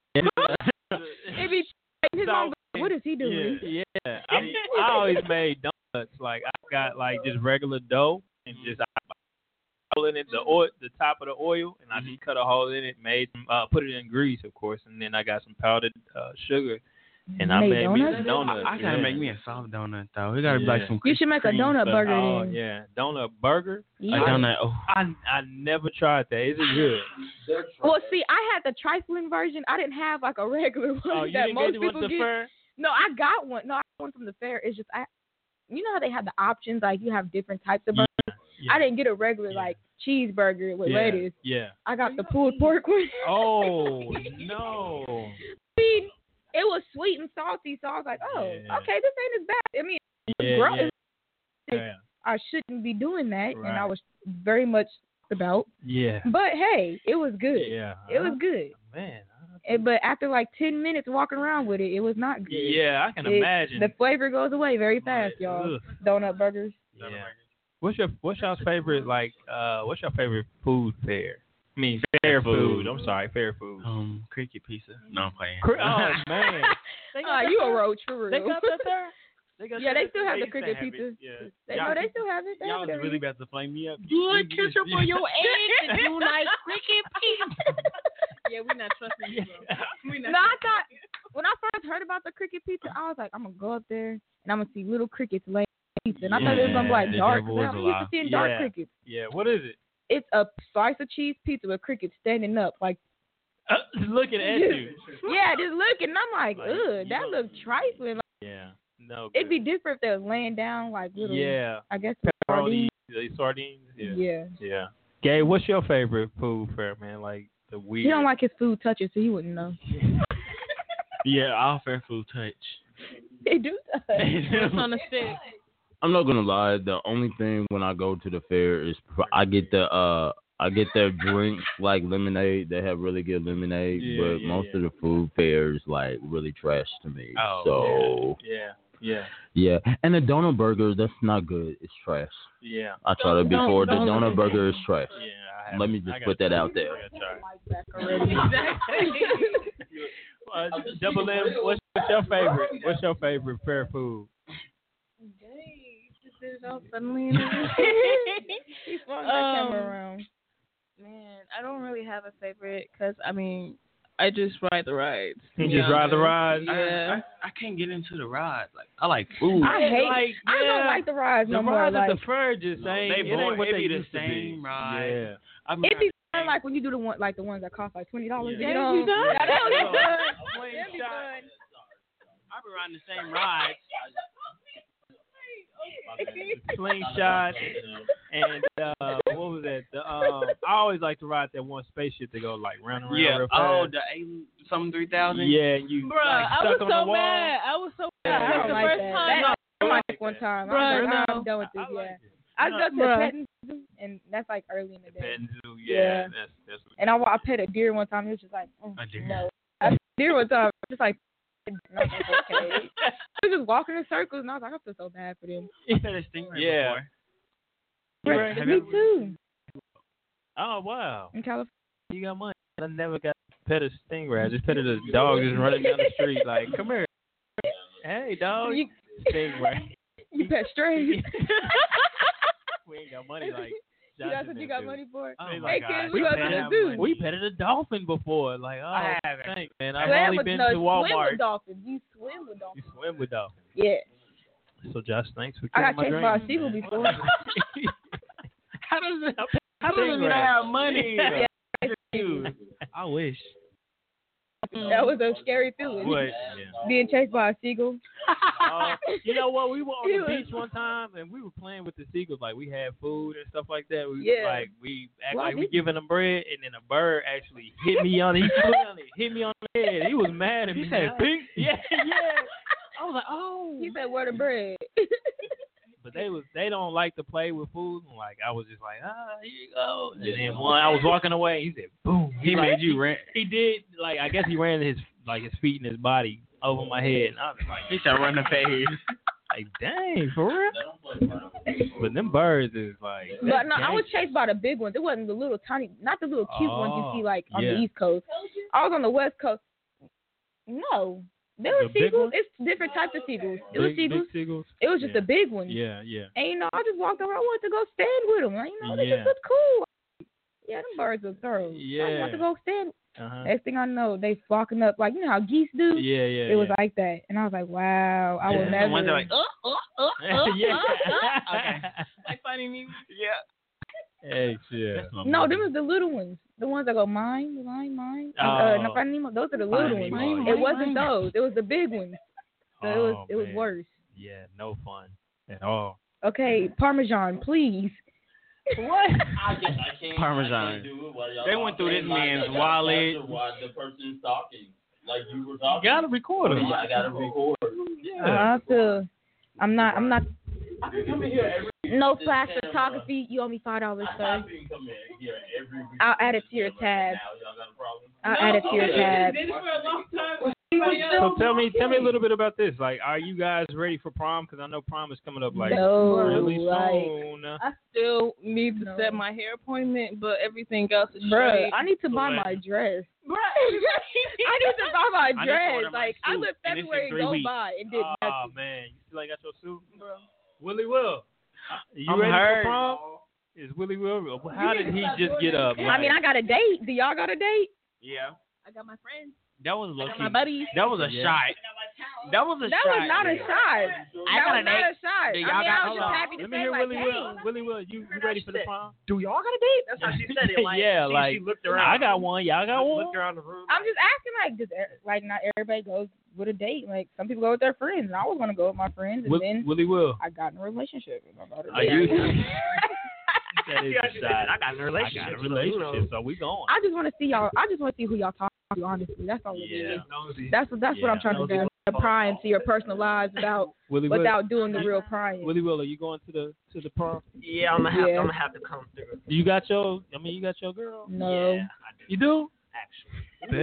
It be his mom. What is he doing? Yeah, yeah. I, I always made donuts. Like I got like just regular dough and just I hole in it the oil, the top of the oil, and I just cut a hole in it, made some, uh, put it in grease, of course, and then I got some powdered uh, sugar, And I Made made me donuts? a donut. I gotta yeah. make me a soft donut though. It gotta be like Yeah. some. You should make a Krispy Kreme donut stuff. burger Oh then. yeah, donut burger. Yeah. A donut. Oh. I I never tried that. Is it good? Well, see, I had the trifling version. I didn't have like a regular one Oh, you that didn't most get it with people the get. fur? No, I got one. No, I got one from the fair. It's just I, you know how they have the options, like you have different types of burgers. Yeah. I didn't get a regular like cheeseburger with Yeah, lettuce. yeah. I got the pulled pork one. Oh no. I mean, it was sweet and salty, so I was like, oh, Yeah. okay, this ain't as bad. I mean, it's Yeah, gross. yeah. Yeah. I shouldn't be doing that, and I Right. was very much about. Yeah. But hey, it was good. Yeah. It was good. Man. And, but after like ten minutes walking around with it, it was not good. Yeah, I can It- imagine. The flavor goes away very fast, y'all. Ugh. Donut burgers. Yeah. What's your What's y'all's favorite like? Uh, what's your favorite food fair? I mean, fair food. food. I'm sorry, fair food. Um, cricket pizza. No, I'm playing. Cri- oh man. Uh, you a roach for real. They got that there? They got yeah, that they still have there? the They used to cricket have it, pizza. Yeah. They, Y'all- no, they still have it. They Y'all have it was every really about to flame me up. Good ketchup on your eggs and you like cricket pizza. Yeah, we're not trusting you, bro. We No, not I thought when I first heard about the cricket pizza, I was like, I'm gonna go up there and I'm gonna see little crickets laying pizza, and I thought it was gonna be like Yeah, dark. the Cause devil I'm is used to alive. seeing Yeah. dark crickets. Yeah. What is it? It's a slice of cheese pizza with crickets standing up, like Uh, looking at you. yeah, just looking. And I'm like, Like, ugh, that looks trifling. Like, Yeah. No. it'd be different if they were laying down like little. Yeah. I guess Pepperoni, sardines. the sardines. Yeah. Yeah. Yeah. Gabe, what's your favorite food fair, man? Like the weird. He don't like his food touches, so he wouldn't know. Yeah, all fair food touch. They do touch. It's on the stick. I'm not gonna lie. The only thing when I go to the fair is pr- I get the uh I get their drinks like lemonade. They have really good lemonade, Yeah, but yeah, most yeah. of the food fairs like really trash to me. Oh, so Yeah. Yeah. yeah, and the donut burger that's not good. It's trash. Yeah. I tried it Don't- before. The don't- donut burger is trash. Yeah. I Let me haven't- I just gotta put that try out it. there. I gotta try it. Already. Uh, Double M, what's, what's your favorite? What's your favorite fair food? Suddenly, he swung that Um, camera around. Man, I don't really have a favorite because I mean, I just ride the rides. You to just be ride the honest. rides? Yeah. I, I can't get into the ride. Like I like food. I hate. Like, I don't yeah, like the rides The no more. rides Like, at the fair just ain't. They it boring. ain't what It they be the used to same be. ride. Yeah. I mean, it be fun, like when you do the one, like the ones that cost like twenty dollars. Yeah. You know, You done? yeah, that was Yeah. fun. Slingshot. That'd be fun. I've been riding the same ride. Slingshot and uh, what was that? The um, I always like to ride that one spaceship to go like round and round. Yeah. real Oh, fast. the eight something three thousand. Yeah, and you Bruh, like I stuck was on so the wall. mad. I was so Yeah, mad. I That's don't the like first that. time. That- I like one time. I was Bruh, like, no. I'm done with this. I like Yeah, it. I No, just got to bruh. a petting zoo, and that's like early in the day. Petting zoo, yeah, Yeah. that's that's. What And I, I pet a deer one time. He was just like, mm, A deer? no. I pet a deer one time. Just like, and I was like, okay. He was just walking in circles, and I was like, I feel so bad for them. I've had a stingray Yeah. before. Right. Have Me you- too. Oh wow, In California. you got money. I never got pet a stingray. I just petted a dog just running down the street like, come here. Hey dog, You, stingray. you pet strays. We ain't got money like. You got Josh what and you them got do. money for? Oh Hey, my kids, God. we go to petted- the zoo. We petted a dolphin before. Like, oh, I haven't. thanks, man. I've Swim only with, been no, to swim Walmart. with dolphins. You swim with You dolphins. swim with dolphins. Yeah. So, Josh, thanks for I killing got my chased dream. by a seagull before. How does it? How does it Stingray. have money? Yeah. Dude, I wish. That was a scary feeling. But, yeah. Being chased by a seagull. Uh, you know what? We were on He the was- beach one time and we were playing with the seagulls. Like we had food and stuff like that. We Yeah. like we act Why like we did- giving them bread, and then a bird actually hit me on. He flew on it, hit me on the head. He was mad at me. He said, "Pink." Yeah, yeah. I was like, oh. He said, where the bread? But they was they don't like to play with food. And like I was just like, ah, here you go. And then one, I was walking away. He said, boom. He like, made you rant. He did. Like I guess he ran his like his feet and his body over my head. And I was like, He said, "Run the face." like dang, for real. But them birds is like. But no, that's I was gangster. chased by the big ones. It wasn't the little tiny, not the little cute ones Oh, you see like on yeah. the East Coast. I was on the West Coast. No, there were The big seagulls. ones? It's different types of seagulls. It was Big- seagulls. Big seagulls. It was just Yeah. the big ones. Yeah, yeah. And you know, I just walked over. I wanted to go stand with them. Like, you know, they Yeah. just look cool. Yeah, them birds look thorough. I Yeah. want to go stand. Uh-huh. Next thing I know, they flocking up like you know how geese do. Yeah, yeah. It was yeah. like that, and I was like, wow, I yeah. will never. The ones that are like, oh, oh, oh, oh, yeah. oh. Okay. Like funny me. Yeah. Hey, shit. No, them was the little ones. The ones that go mine, mine, mine. Oh. Uh, not Finding Nemo. Those are the little Finding ones. Nemo, yeah. It wasn't Mine. those. It was the big ones. So it was Oh, it was man. worse. Yeah, no fun at all. Okay, Parmesan, please. What? I guess I can't. Parmesan. I can't do it while y'all They went through talking. this Like, man's I gotta wallet. capture While the person's talking, like you were talking. You gotta record them. Yeah, I gotta record. I feel. I'm not. I'm not. I can come in here every. No this flash camera. photography. You owe me five dollars, I sir. have been coming here every week. I'll add it to your tab. Now y'all got a problem? I'll add it to your tab. Did it for a long time. So tell me, tell me a little bit about this. Like, are you guys ready for prom? Because I know prom is coming up like No, really like- soon. I still need to set my hair appointment, but everything else is Bruh, straight. I need to buy my dress. Bruh. I need to buy my I need to dress. order my Like I suit, let and it's in February three go weeks. by and did Oh nothing. man, you still ain't got your suit, Willie Will. You I'm ready hurt. for prom? Is Willie Will? How did he just get up? I mean, I got a date. Do y'all got a date? Yeah. I got my friends. That was low I got key. my buddies. That was a Yeah. shot. That was a That shot. was not a yeah. shot. I That got was a not date. a shot. Do I y'all mean, got- I was hold just on. happy to Let me say hear like, Willie hey. Will. Willie Will, you, you ready for the prom? Do y'all got a date? That's how she said it. Like, yeah, she, like she looked around. I got one. Y'all got one. Looked around the room. I'm just asking, like, does er- like not everybody goes with a date? Like, some people go with their friends, and I was gonna go with my friends, and Will, then Willie Will. I got in a relationship. And I got a Are date. you? That is Yeah, a she shot. said, I got in a relationship. I got a so, you know. relationship, so we going. I just want to see y'all. I just want to see who y'all talk to. Honestly, that's all it Yeah. is. Nosy. That's what that's what I'm Yeah. trying to do. To pry into your personal lives without Willie Will. without doing the real prying. Willie Will, are you going to the to the prom? Yeah, I'm gonna have. Yeah. I'm gonna have to come through. You got your. I mean, you got your girl. No. Yeah, You do. actually.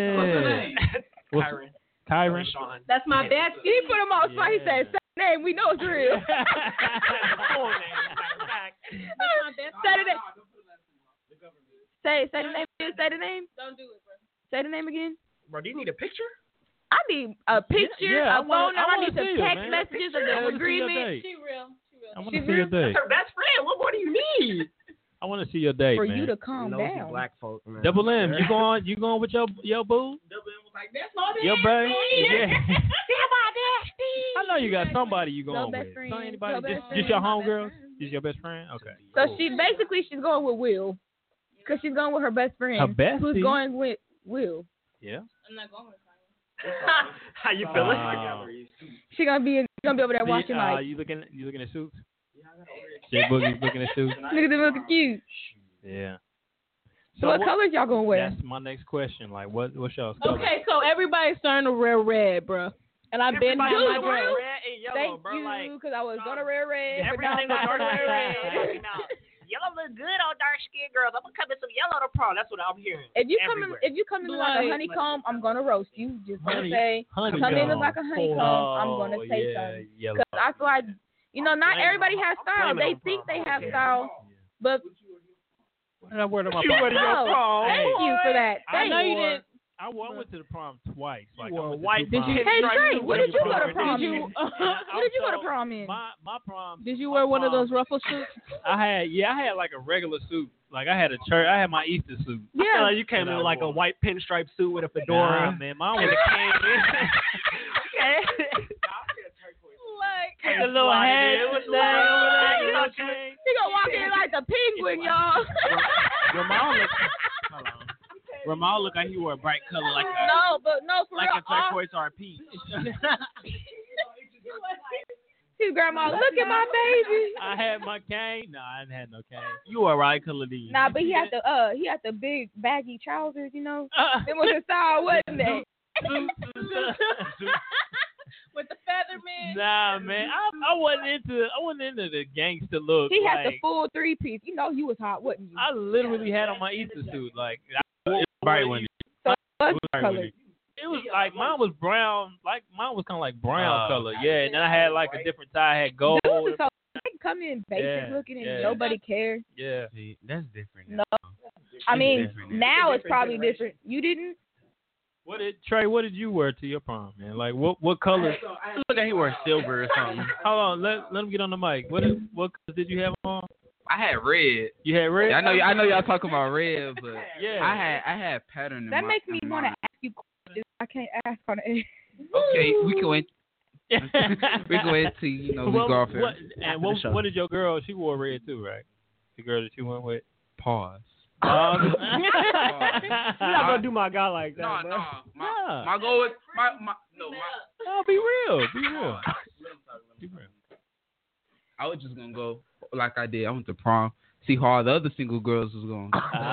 Bad. What's- Kyron. Kyron. Sean. That's my best. He put him on spot. He said, "Say the name. We know it's real." Full name, matter of fact. Say the name. Say say the name. again. Say the name. Don't do it, bro. Say the name again. Bro, do you need a picture? I need a picture, yeah, I a wanna- phone I number. I wanna need some see it, text man. messages of I the wanna see your agreement. date. She real. She real. I want She to see your real? date. That's her best friend. What more do you need? I want to see your date, For man. you to calm Nosy down. black folk, man. Double M, you going? You going with your your boo? Double M was like, that's my Your babe? Yeah. That's my bestie. I know you got somebody you No going best with. friend. So anybody? No best Just, friend. just your homegirls? Just your best friend? Okay. So she basically she's going with Will, cause she's going with her best friend. Her bestie? Who's going with Will? Yeah. I'm not going with How you feeling? Wow. She gonna be in, she gonna be over there See, watching uh, like, you looking? You looking at suits? Jay Boogie's looking at suits. look at them looking cute. Yeah. So what colors y'all gonna wear? That's my next question. Like, what? What's y'all's color? Okay, so everybody's starting to wear red, bro. And I've been Everybody buying my like dress. red and yellow, Thank bro. you, Like, cause I was gonna wear red. but now everything I'm was not dark gonna wear red. Yellow look good on dark skinned girls. I'm gonna come in some yellow to prom. That's what I'm hearing. If you come in, everywhere. if you come in like a Like- honeycomb, I'm gonna roast you. Just gonna Honey- say, honeycomb. come in like a honeycomb. I'm gonna Oh, say yeah, something. yellow. Cause I feel like, you know, not Blame everybody it has on- style. blame it They on think prom. they have Yeah. style, but What did I wear to my You prom? wear to your no. prom. Thank you for that. I Thank know you. you didn't. I wore- I went to the prom twice. Like, You I wore went to white two Did you- proms. Hey, Trey, what did you go to prom Did in? you? What did you go to prom in? My my prom. Did you my wear one of prom, those ruffle suits? I had yeah, I had like a regular suit. Like I had a church. I had my Easter suit. I feel Yeah. like you came And in I with like a wore- white pinstripe suit with a Nah, fedora. man, mine And was a cane. Like, with a little Slide it hat. in. It was thing over there, you know what I'm like- saying? he gonna walk in like a penguin, y'all. Ramon look. Hold on. Ramon look like he wore a bright color like a No, but no, for like real. a all- turquoise or a peach. His grandma, look at my baby. I had my cane. No, I didn't have no cane. You were right color then. Nah, but he had the uh, he had the big baggy trousers, you know. Uh, It was his style, wasn't it? With the feather man. Nah, man, I, I wasn't into I wasn't into the gangster look. He had the like, full three piece. You know, he was hot, wasn't you? I literally had on my Easter suit. Like I, it was bright one. So It what was bright color? one. It was like mine was brown. Like mine was kind of like brown Oh. color. Yeah, and then I had like a different tie. I had gold. Dudes is so they can come in basic Yeah, looking and yeah. nobody cares. Yeah. See, that's different. No, I mean different. now it's Different probably generation. different. You didn't? What did Trey? What did you wear to your prom, man? Like what? What color? Look like he wore silver or something. Hold on. Let let him get on the mic. What? What color did you have on? I had red. You had red? Yeah, I know. I know y'all talking about red, but yeah. I had I had pattern. In That my, makes me want to ask you questions. I can't ask on the air. Okay, we can wait. we can wait till you know we well, go off here. What, and what, what did your girl? She wore red too, right? The girl that you went with. Pause. Um, You're not gonna do my guy like that, no, bro. no. My, Nah. my goal is my, my no my. No, be real. Be real. Be real. I was just gonna go like I did. I went to prom. See how all the other single girls was going.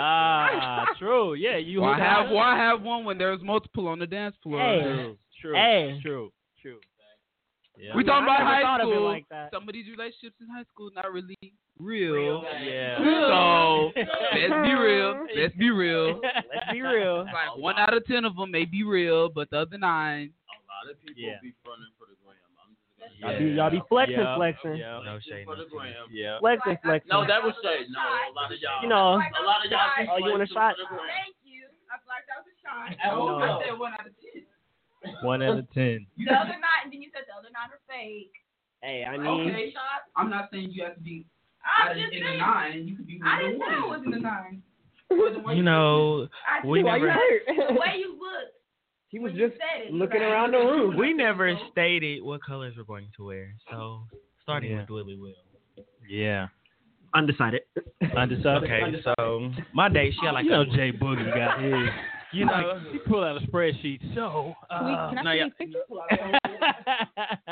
Ah, true. Yeah, you. Well, I have well, I have one when there's multiple on the dance floor. Hey. True. True. Hey. True. True. Yeah. We talking I about never high thought of it school. like that. Some of these relationships in high school not really real. Yeah. So let's be real. Let's be real. Let's be real. It's like one out of ten of them may be real, but the other nine. A lot of people Yeah. be fronting for the gram. I'm just Y'all gonna be, y'all be flexing, Yeah. flexing. Yeah. no shade for the gram. Yeah. Flexing, flexing. No, that was shade. No, a lot of y'all. You know. a lot of y'all. be Oh, you want a flexing shot? for the gram. Thank you. I feel like that was a shot. No. I said one out of ten. One out of ten. The other nine, and then you said the other nine are fake. Hey, I mean, Okay, shot. I'm not saying you have to be I'm in just the saying. nine. You could be I didn't one. say it was in the nine. You know, I we why you never. hurt? The way you looked. He was when you just said it, looking right? around the room. We never stated what colors we're going to wear, so starting Yeah. with Willie Will. Yeah. Undecided. Undecided. Okay, so my date, she had like you know a, Jay Boogie got his. you know, He pulled out a spreadsheet. So, uh, Can I no, see yeah. these pictures?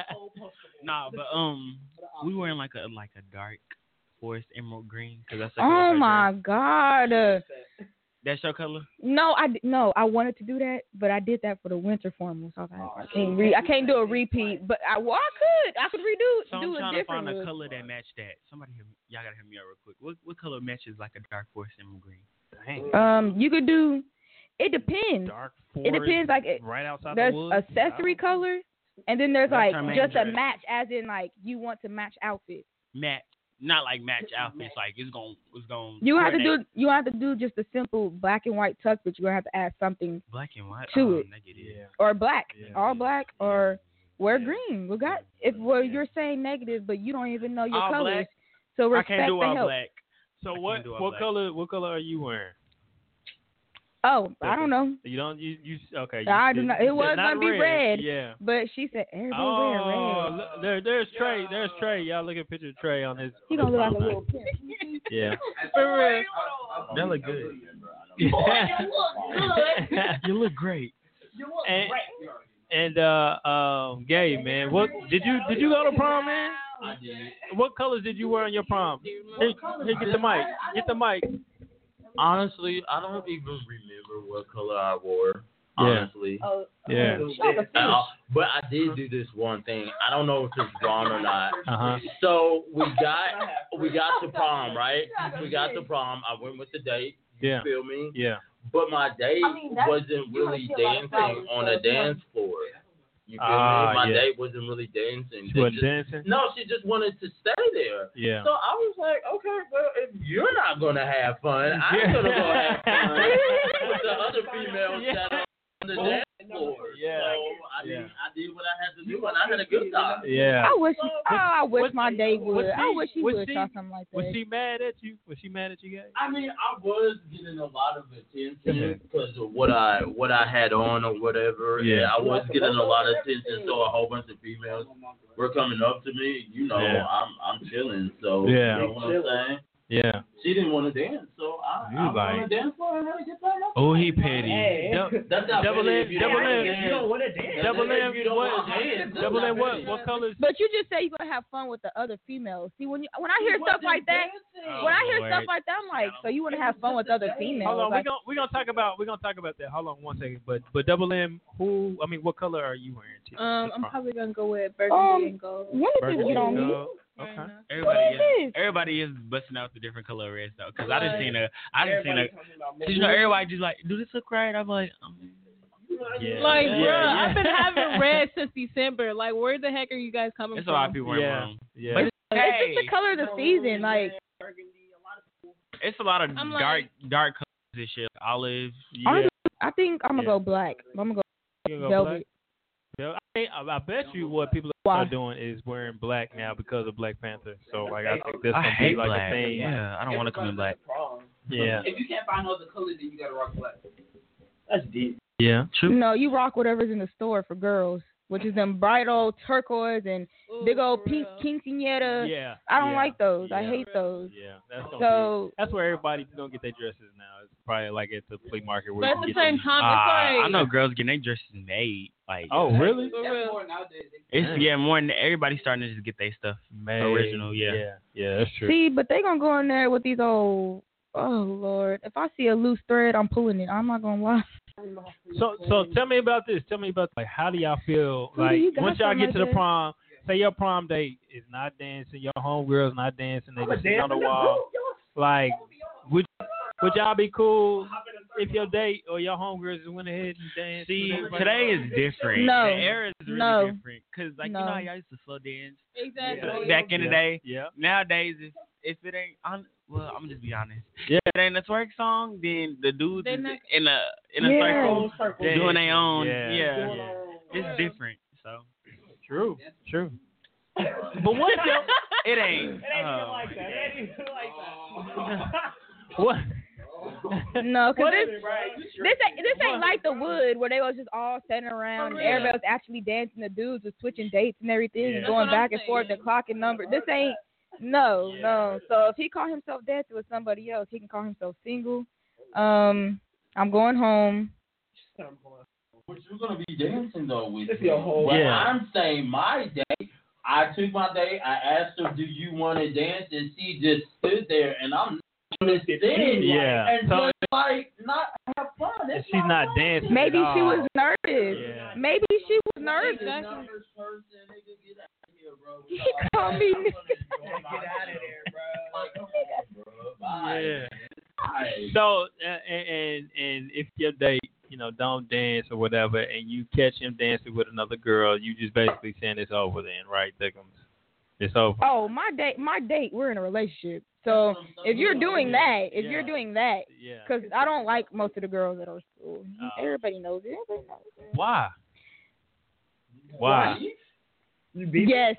nah, but um, we wearing like a like a dark forest emerald green because that's the Oh color my God. Uh, That's your color. No, I di- no, I wanted to do that, but I did that for the winter formal. So I, was like, I can't re- I can't do a repeat, but I well, I could I could redo So I'm do trying a to different find a look. color that match that. Somebody, hear me, y'all gotta hear me out real quick. What what color matches like a dark forest emerald green? dang. Um, you could do. It depends. Dark It forest. depends. Like it, right outside there's the woods. accessory color, and then there's That's like her main just a dress. match, as in like you want to match outfit. Match, not like match outfits. Like it's gonna it's gonna. You have to coordinate. do you have to do just a simple black and white tux, but you're gonna have to add something black and white to oh, it. negative. Yeah. or black, Yeah. all black, or wear green. We got if well you're saying negative, but you don't even know your All colors. black? So I respect can't do the all help. black. So I what can't do all what black. color what color are you wearing? Oh, I don't know. You don't you you okay? You, I do not. It you was said not gonna be red. Yeah. But she said everybody Oh, wear red. look, there, there's Trey. There's Trey. Y'all look at a picture of Trey on his. He gonna look like a little pimp. Yeah. For real. That look good. You look great. And, and uh, um, Gabe, man, what did you did you go to prom, man? I did. What colors did you wear on your prom? Here, here, get the mic. Get the mic. Honestly, I don't even remember what color I wore. Yeah. Honestly. Yeah. Uh, but I did do this one thing. I don't know if it's wrong or not. Uh huh. So we got we got to prom, right? We got to prom. I went with the date. You Yeah. feel me? Yeah. But my date I mean, that's- wasn't you really wanna see a lot of dancing flowers, on so a if you dance floor. You feel Ah, me? My yeah. date wasn't really dancing. She They wasn't just- dancing. No, she just wanted to stay there. Yeah. So I was like, okay, well, if you're not gonna have fun, I'm gonna go have fun with the other females Yeah. that are on the dance floor. Yeah. So I Yeah. mean, I did what I had to do, and I had a good time. Yeah. I wish. Oh, I wish Was- my date would. was I she- wish he was would she- try something like that. Was she mad at you? Was she mad at you guys? I mean, I was getting a lot of attention because of what I what I had on or whatever. Yeah. And I was getting a lot of attention, so a whole bunch of females were coming up to me. You know, Yeah. I'm I'm chilling, so Yeah. you know what I'm saying. Yeah. She didn't want to dance, so I, You I was like- on the dance floor and had a good time. Oh, he petty. Dou- That's not double petty M. if you Double don't M. dance. You don't want to dance. Double That's M. if you don't What? wanna dance. That's Double not M. What? petty. What colors? But you just say you're gonna have fun with the other females. See, when you when I hear stuff like that, when I hear Lord. stuff like that, I'm like, so you want to have fun with other females? Hold on, Like, we're gonna we're gonna talk about we're gonna talk about that. Hold on one second. But but Double M, who I mean, what color are you wearing? T- Um, this I'm prom? probably gonna go with burgundy Um, and gold. when did Burgundy this get on me? gold. Okay. Everybody What is is this? everybody is busting out the different color reds though, cause I just seen a I just seen a, cause you know everybody just like, do this look right? I'm like, um, yeah. Like, Yeah, bruh, yeah. I've been having red since December. Like, where the heck are you guys coming It's a from? lot of people wearing Yeah. brown. Yeah. But it's it's okay. just the color of the season. Like, It's a lot of I'm dark like- dark colors and shit, olive. Yeah. honestly, I think I'm gonna Yeah. go black. I'm gonna go You gonna go velvet. black? Yeah, Hey, I, I bet you what people are doing is wearing black now because of Black Panther. So like I think that's I gonna hate be like black. a thing. Yeah, I don't want to come in black. Yeah. If you can't find no other color, then you gotta rock black. That's deep. Yeah, true. No, you rock whatever's in the store for girls, which is them bright old turquoise and big old pink quinceañera. Yeah. I don't yeah, like those. yeah. I hate those. Yeah, that's gonna So be, that's where everybody's gonna get their dresses now. It's probably like at the flea market where But you at can the get same them. time, Uh, it's like I know girls getting their dresses made. Like, Oh, really? For real. It's yeah, more than everybody's starting to just get their stuff Made. original. Yeah. yeah, yeah, that's true. see, but they gonna go in there with these old. Oh Lord, if I see a loose thread, I'm pulling it. I'm not gonna lie. So, so tell me about this. Tell me about like how do y'all feel Who do like you got once y'all something get to like the that? prom? Say your prom date is not dancing, your homegirl's not dancing, they just sitting on the wall. Like, would would y'all be cool if your date or your homegirls just went ahead and danced? See, with everybody? today is different. No. The era is really No. different. Cause like No. you know how y'all used to slow dance Exactly. back in the Yeah. day. Yeah. Nowadays, if if it ain't on, well, I'm gonna just be honest. Yeah. If it ain't a twerk song, then the dudes They're is not- in a in a Yeah. circle doing their own. Yeah. Yeah, Yeah. it's different. So True. True. But what if your it ain't. Oh, what? No, cause What this, is it, right? this ain't this ain't like the Wood where they was just all sitting around and everybody was actually dancing. The dudes was switching dates and everything Yeah. and going That's what back I'm and forth saying. and clocking numbers. This ain't no no. So if he call himself dancing with somebody else, he can call himself single. Um, I'm going home. But you're gonna be dancing though with It's me. your whole- But Yeah. I'm saying my day. I took my day. I asked her, "Do you want to dance?" And she just stood there, and I'm gonna sit Yeah. and So- just like not have fun. That's She's not dancing. Maybe at she all. was nervous. Yeah. Maybe she was nervous. Exactly. He called me. Get out of there, bro. Like, come on, bro. Bye. Yeah. Bye. So uh, and, and and if your date, you know, don't dance or whatever, and you catch him dancing with another girl, you just basically saying it's over then, right, Dickums? It's over. Oh, my date, my date, we're in a relationship. So if you're doing that, if Yeah. you're doing that, Yeah. because I don't like most of the girls at our school. Oh. Everybody knows it. Everybody knows it. Why? Why? Yes.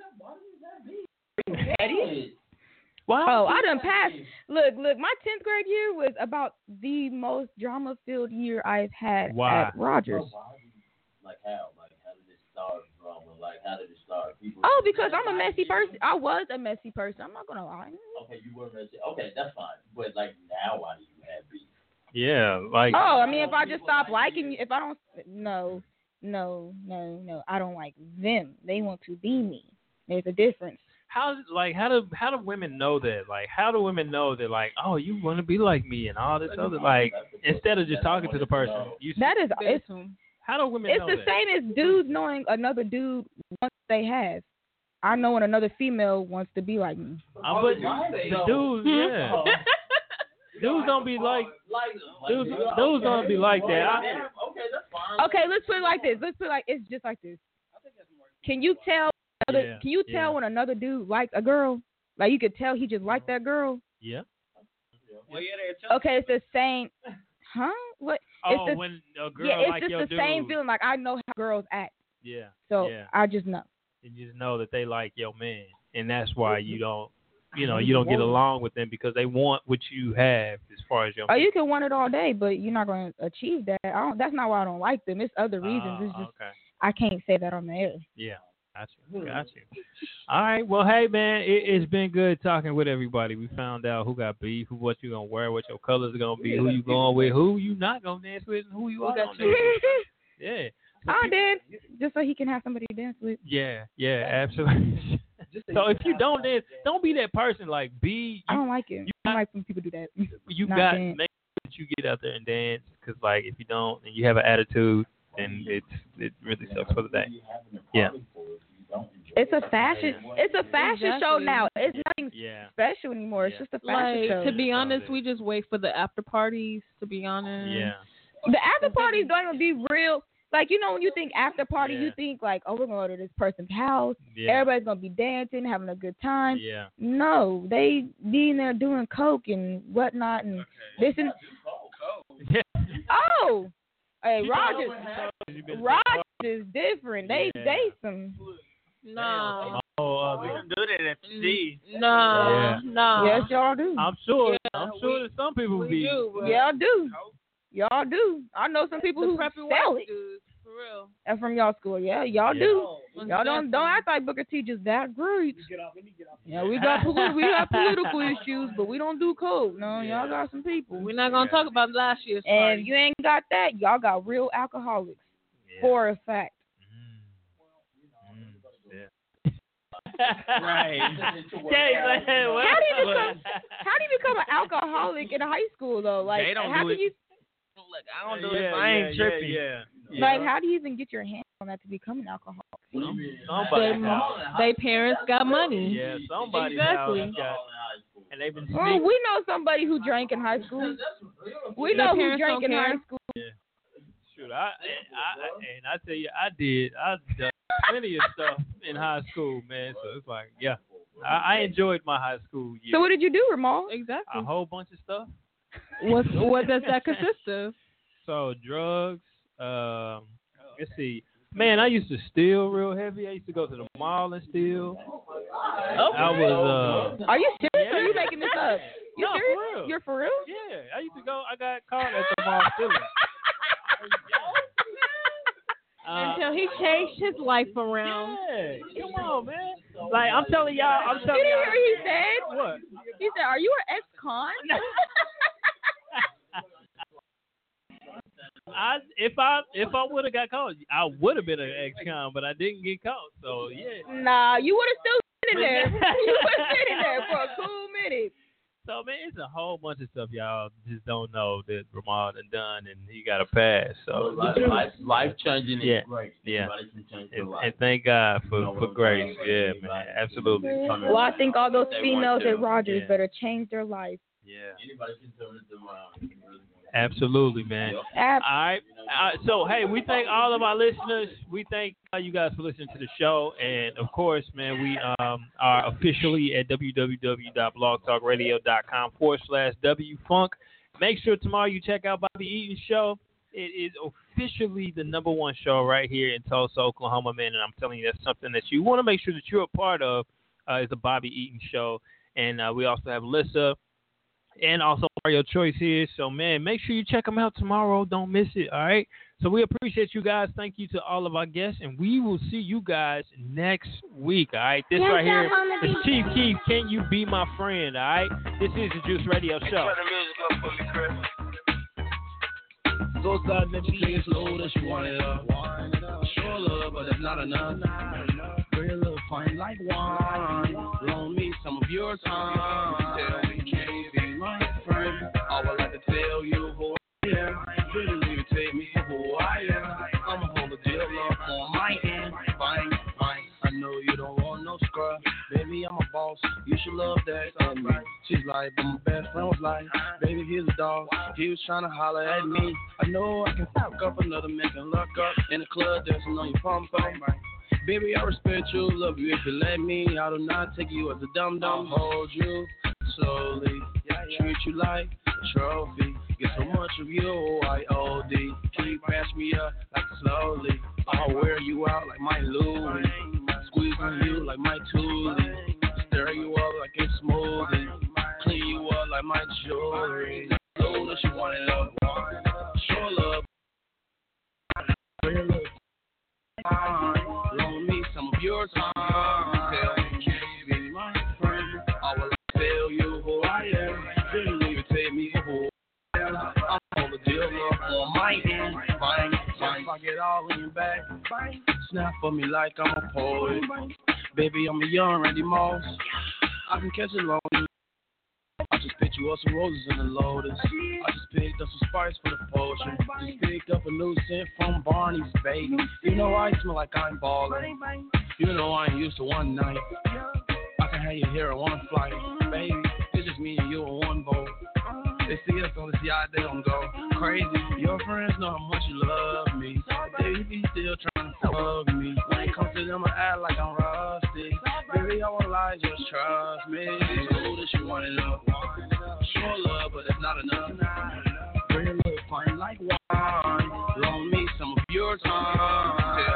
Why? Oh, I done passed. Look, look, my tenth grade year was about the most drama-filled year I've had Why? at Rogers. Like how? Like how did it start drama? Like how did it start? People. Oh, because I'm a messy person. I was a messy person. I'm not gonna lie. Okay, you were messy. Okay, that's fine. But like now, why do you have beef? Yeah, like. Oh, I mean, if I just stop liking you, if I don't, no, no, no, no, I don't like them. They want to be me. There's a difference. How like how do how do women know that? Like how do women know that like, oh, you want to be like me and all this other like instead of just talking to the person, you That is it's how do women it's know the that? same as dudes knowing another dude once they have. I know when another female wants to be like me. Uh, but the dudes, yeah. Dudes don't be like dudes. Dudes don't be like that. I, Okay, that's fine. Okay, let's put it like this. Let's put it like it's just like this. Can you tell? Another, Yeah, can you tell yeah. when another dude likes a girl? Like you could tell he just liked that girl. yeah. Okay, it's the same. Huh? What? Oh, it's the, when a girl yeah, it's like just your the same dude. feeling. Like I know how girls act, Yeah. so yeah. I just know. You just know that they like your man, and that's why you don't, you know, you don't get along with them because they want what you have as far as your. Oh, you can want it all day, but you're not going to achieve that. I don't. That's not why I don't like them. It's other reasons. Oh, It's just okay. I can't say that on the air. Yeah. Got you. Got you. All right. Well, hey, man, it, it's been good talking with everybody. We found out who got beef, who what you gonna wear, what your colors are gonna be, who you going with, who you not gonna dance with, and who you are gonna dance with. Yeah. I'll dance just so he can have somebody to dance with. Yeah. Yeah. Absolutely. So if you don't dance, don't be that person. Like, be. I don't like it. I don't like when people do that. You Not got to dance. make sure that you get out there and dance, because like if you don't and you have an attitude, then it's it really sucks for the day. Yeah. It's a fashion. It's a fashion show Exactly. now. It's nothing Yeah. special anymore. It's just a fashion Like, show. to be honest, we just wait for the after parties, to be honest. Yeah. The after parties don't even be real. Like, you know, when you think after party, Yeah. you think like, oh, we're gonna go to this person's house. Yeah. Everybody's gonna be dancing, having a good time. Yeah. No, they be in there doing coke and whatnot and this and Yeah. oh, hey, Rogers, Rogers, is different. They Yeah. they some. No. Oh, uh, we don't do that at the C. No. Yeah. No. Yes, y'all do. I'm sure. Yeah, I'm sure that some people we be. do, but- Y'all do. Y'all do. I know some people The who preppy sell white it. dudes, for real. And from y'all school, yeah, y'all Yeah. do. Most Y'all don't don't definitely. act like Booker T just that great. Yeah, we got poli- we got political issues, but we don't do code. No, y'all got some people. We're not gonna talk about last year's And party. if you ain't got that, y'all got real alcoholics for a fact. Right. Yeah, man, what- How do you what- become how do you become an alcoholic in high school though? Like They don't how do do it. you Look, I don't do Yeah, this. I ain't yeah, tripping. Yeah, yeah. like how do you even get your hands on that to become an alcoholic? Somebody They, got- they parents got money. Yeah, somebody Exactly. got, and they've been Well, sneaking. we know somebody who drank in high school. We Their know who parents drank don't in care. high school. Shoot, I, I, I, and I tell you, I did. I done plenty of stuff in high school, man. So it's like, yeah, I, I enjoyed my high school years. So what did you do, Ramal? Exactly. A whole bunch of stuff. What what does that consist of? So drugs. Um, let's see. Man, I used to steal real heavy. I used to go to the mall and steal. I was. Uh, Are you serious or are you making this up? You No, for serious? real. You're for real? Yeah, I used to go. I got caught at the mall stealing. Uh, Until he changed his life around. Yeah, come on, man. Like I'm telling y'all, I'm You telling didn't y'all. hear he said? What? He said, "Are you an ex-con?" I if I if I would have got caught, I would have been an ex-con, but I didn't get caught. So yeah. Nah, you would have still been in there. You would have been in there for a cool minute. So man, it's a whole bunch of stuff y'all just don't know that Ramal done done, and he got a pass. So life, life, life changing is yeah, great. yeah. Anybody can change their And, life. and thank God You for know what for I'm grace. saying? Yeah, man, absolutely. Well, I think all those They females want to. at Rogers Yeah. better change their life. Yeah, Anybody can turn it around. absolutely, man. Ab- All right. Uh, so, hey, we thank all of our listeners. We thank uh, you guys for listening to the show. And, of course, man, we um, are officially at www.blogtalkradio.com forward slash WFunk. Make sure tomorrow you check out Bobby Eaton's show. It is officially the number one show right here in Tulsa, Oklahoma, man. And I'm telling you, that's something that you want to make sure that you're a part of uh, is the Bobby Eaton show. And uh, we also have Alyssa and also Mario Choice here. So, man, make sure you check them out tomorrow. Don't miss it, all right? So we appreciate you guys. Thank you to all of our guests, and we will see you guys next week, all right? This right here is Chief Keef, Can You Be My Friend, all right? This is the Juice Radio Show. Go start, let me take it slow that you want it up. Sure love, but that's not enough. Real love, fine like wine. Loan me some of your time. Tell me, can you be my friend? I would like to tell you who I am. Really, take me for who I am. I'ma hold the deal up on my end. Fine, fine. I know you don't want no scrub. Baby, I'm a boss. You should love that. And she's like, but my best friend was like, baby, here's a dog. He was trying to holler at me. I know I can fuck up another man can look up in the club dancing on your pom pom. Baby, I respect you, love you if you let me. I do not take you as a dum dum. Hold you slowly, treat you like a trophy. Get so much of you, I O D. Can you pass me up like slowly? I'll wear you out like my Louis. Squeeze on you like my Toolie. Stir you up like it's smoothie. Clean you up like my jewelry. Know that you want it up. Sure love. Real love. Loan me some of your time. Tell me, can you be my friend? I will tell you who I am. Really, you take me for who I am. I'm on the deal up on my end. Fine, fine. I get all in your back. Snap for me like I'm a poet. Baby, I'm a young Randy Moss. I can catch it long. I just picked you up some roses in the Lotus. I just picked up some spice for the potion. Just picked up a new scent from Barney's baby. You know I smell like I'm ballin'. You know I ain't used to one night. I can have you here on one flight, baby. It's just me and you on one boat. They see us on the C I, they gon' go crazy. Your friends know how much you love me. They be still trying to fuck me. When it comes to them, I act like I'm rusty. Baby, I won't lie, just trust me. It's cool that you want it up. Sure love, but that's not enough. Real love, fine like wine. Loan me some of your time.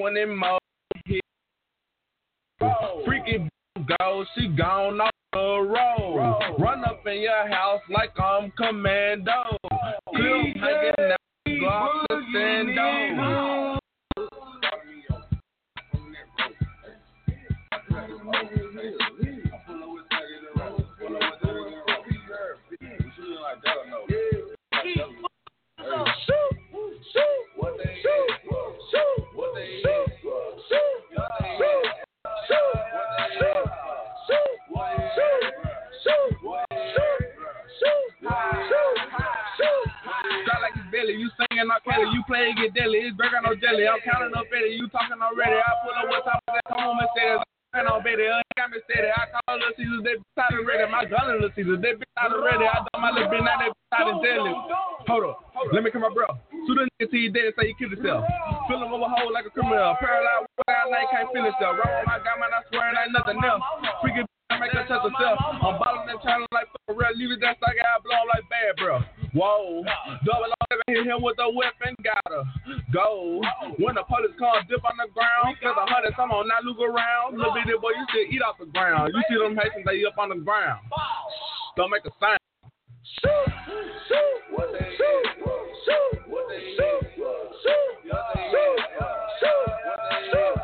twenty more hits. Freaky go, she gone off the road. Run up in your house like I'm commando. Clip hanging out, Glock to stand on. You singing, not Kelly. You play, get deadly. It's burger, no jelly. I'm counting up at it. You talking already. I pull up with top of that. Come on, Mercedes. I'm on Betty. I got me steady. I call Little Caesar. They bitch out already. My gun is Little Caesar. They bitch out already. I done my little bit. Now they bitch out and deadly. Hold up. Let me come my bro. Shoot a nigga till you dead and say you killed yourself. Fill him over a hole like a criminal. Paralyzed. Down night can't feel yourself. Roll my guy, man. I swear it ain't nothing else. Freaking make her touch herself. I'm bottling and turning like for real. Leave it that like I blow like bad, bro. Whoa. Double R hit him with a weapon. Gotta go. When the police come, dip on the ground. Cause a hundred, come on, now look around. Little bitty boy, you should eat off the ground. You see them Haitians, they up on the ground. Don't make a sound. Shoot, shoot, what they shoot, shoot, what they shoot, shoot, shoot, shoot, shoot, shoot,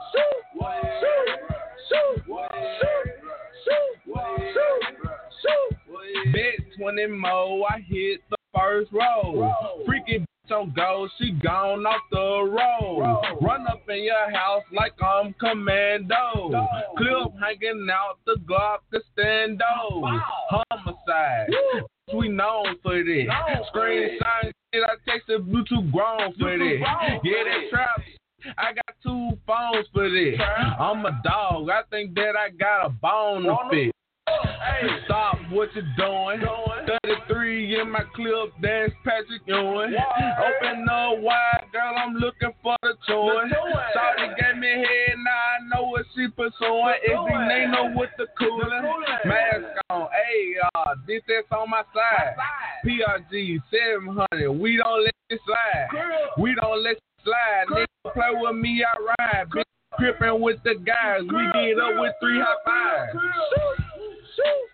Bet twenty more, I hit the first row. Freaky bitch on go, she gone off the road. Run up in your house like I'm commando. Clip hanging out, the Glock to stand on. Homicide, we known for this. Screen sign shit, I texted Bluetooth grown for this. Yeah, that trap. I got two phones for this. I'm a dog. I think that I got a bone to fit. Stop what you doing. thirty-three in my clip, that's Patrick Ewing. Open up wide, girl, I'm looking for the choice. Shawty gave me head, now I know what she pursuing. If you ain't know what the coolin', mask on. Hey, uh, this that's on my side. P R G seven hundred, we don't let it slide. We don't let it slide. Nigga, play with me, I ride. Bitch, crippin' with the guys, we get up with three high fives. Shoot, shoot.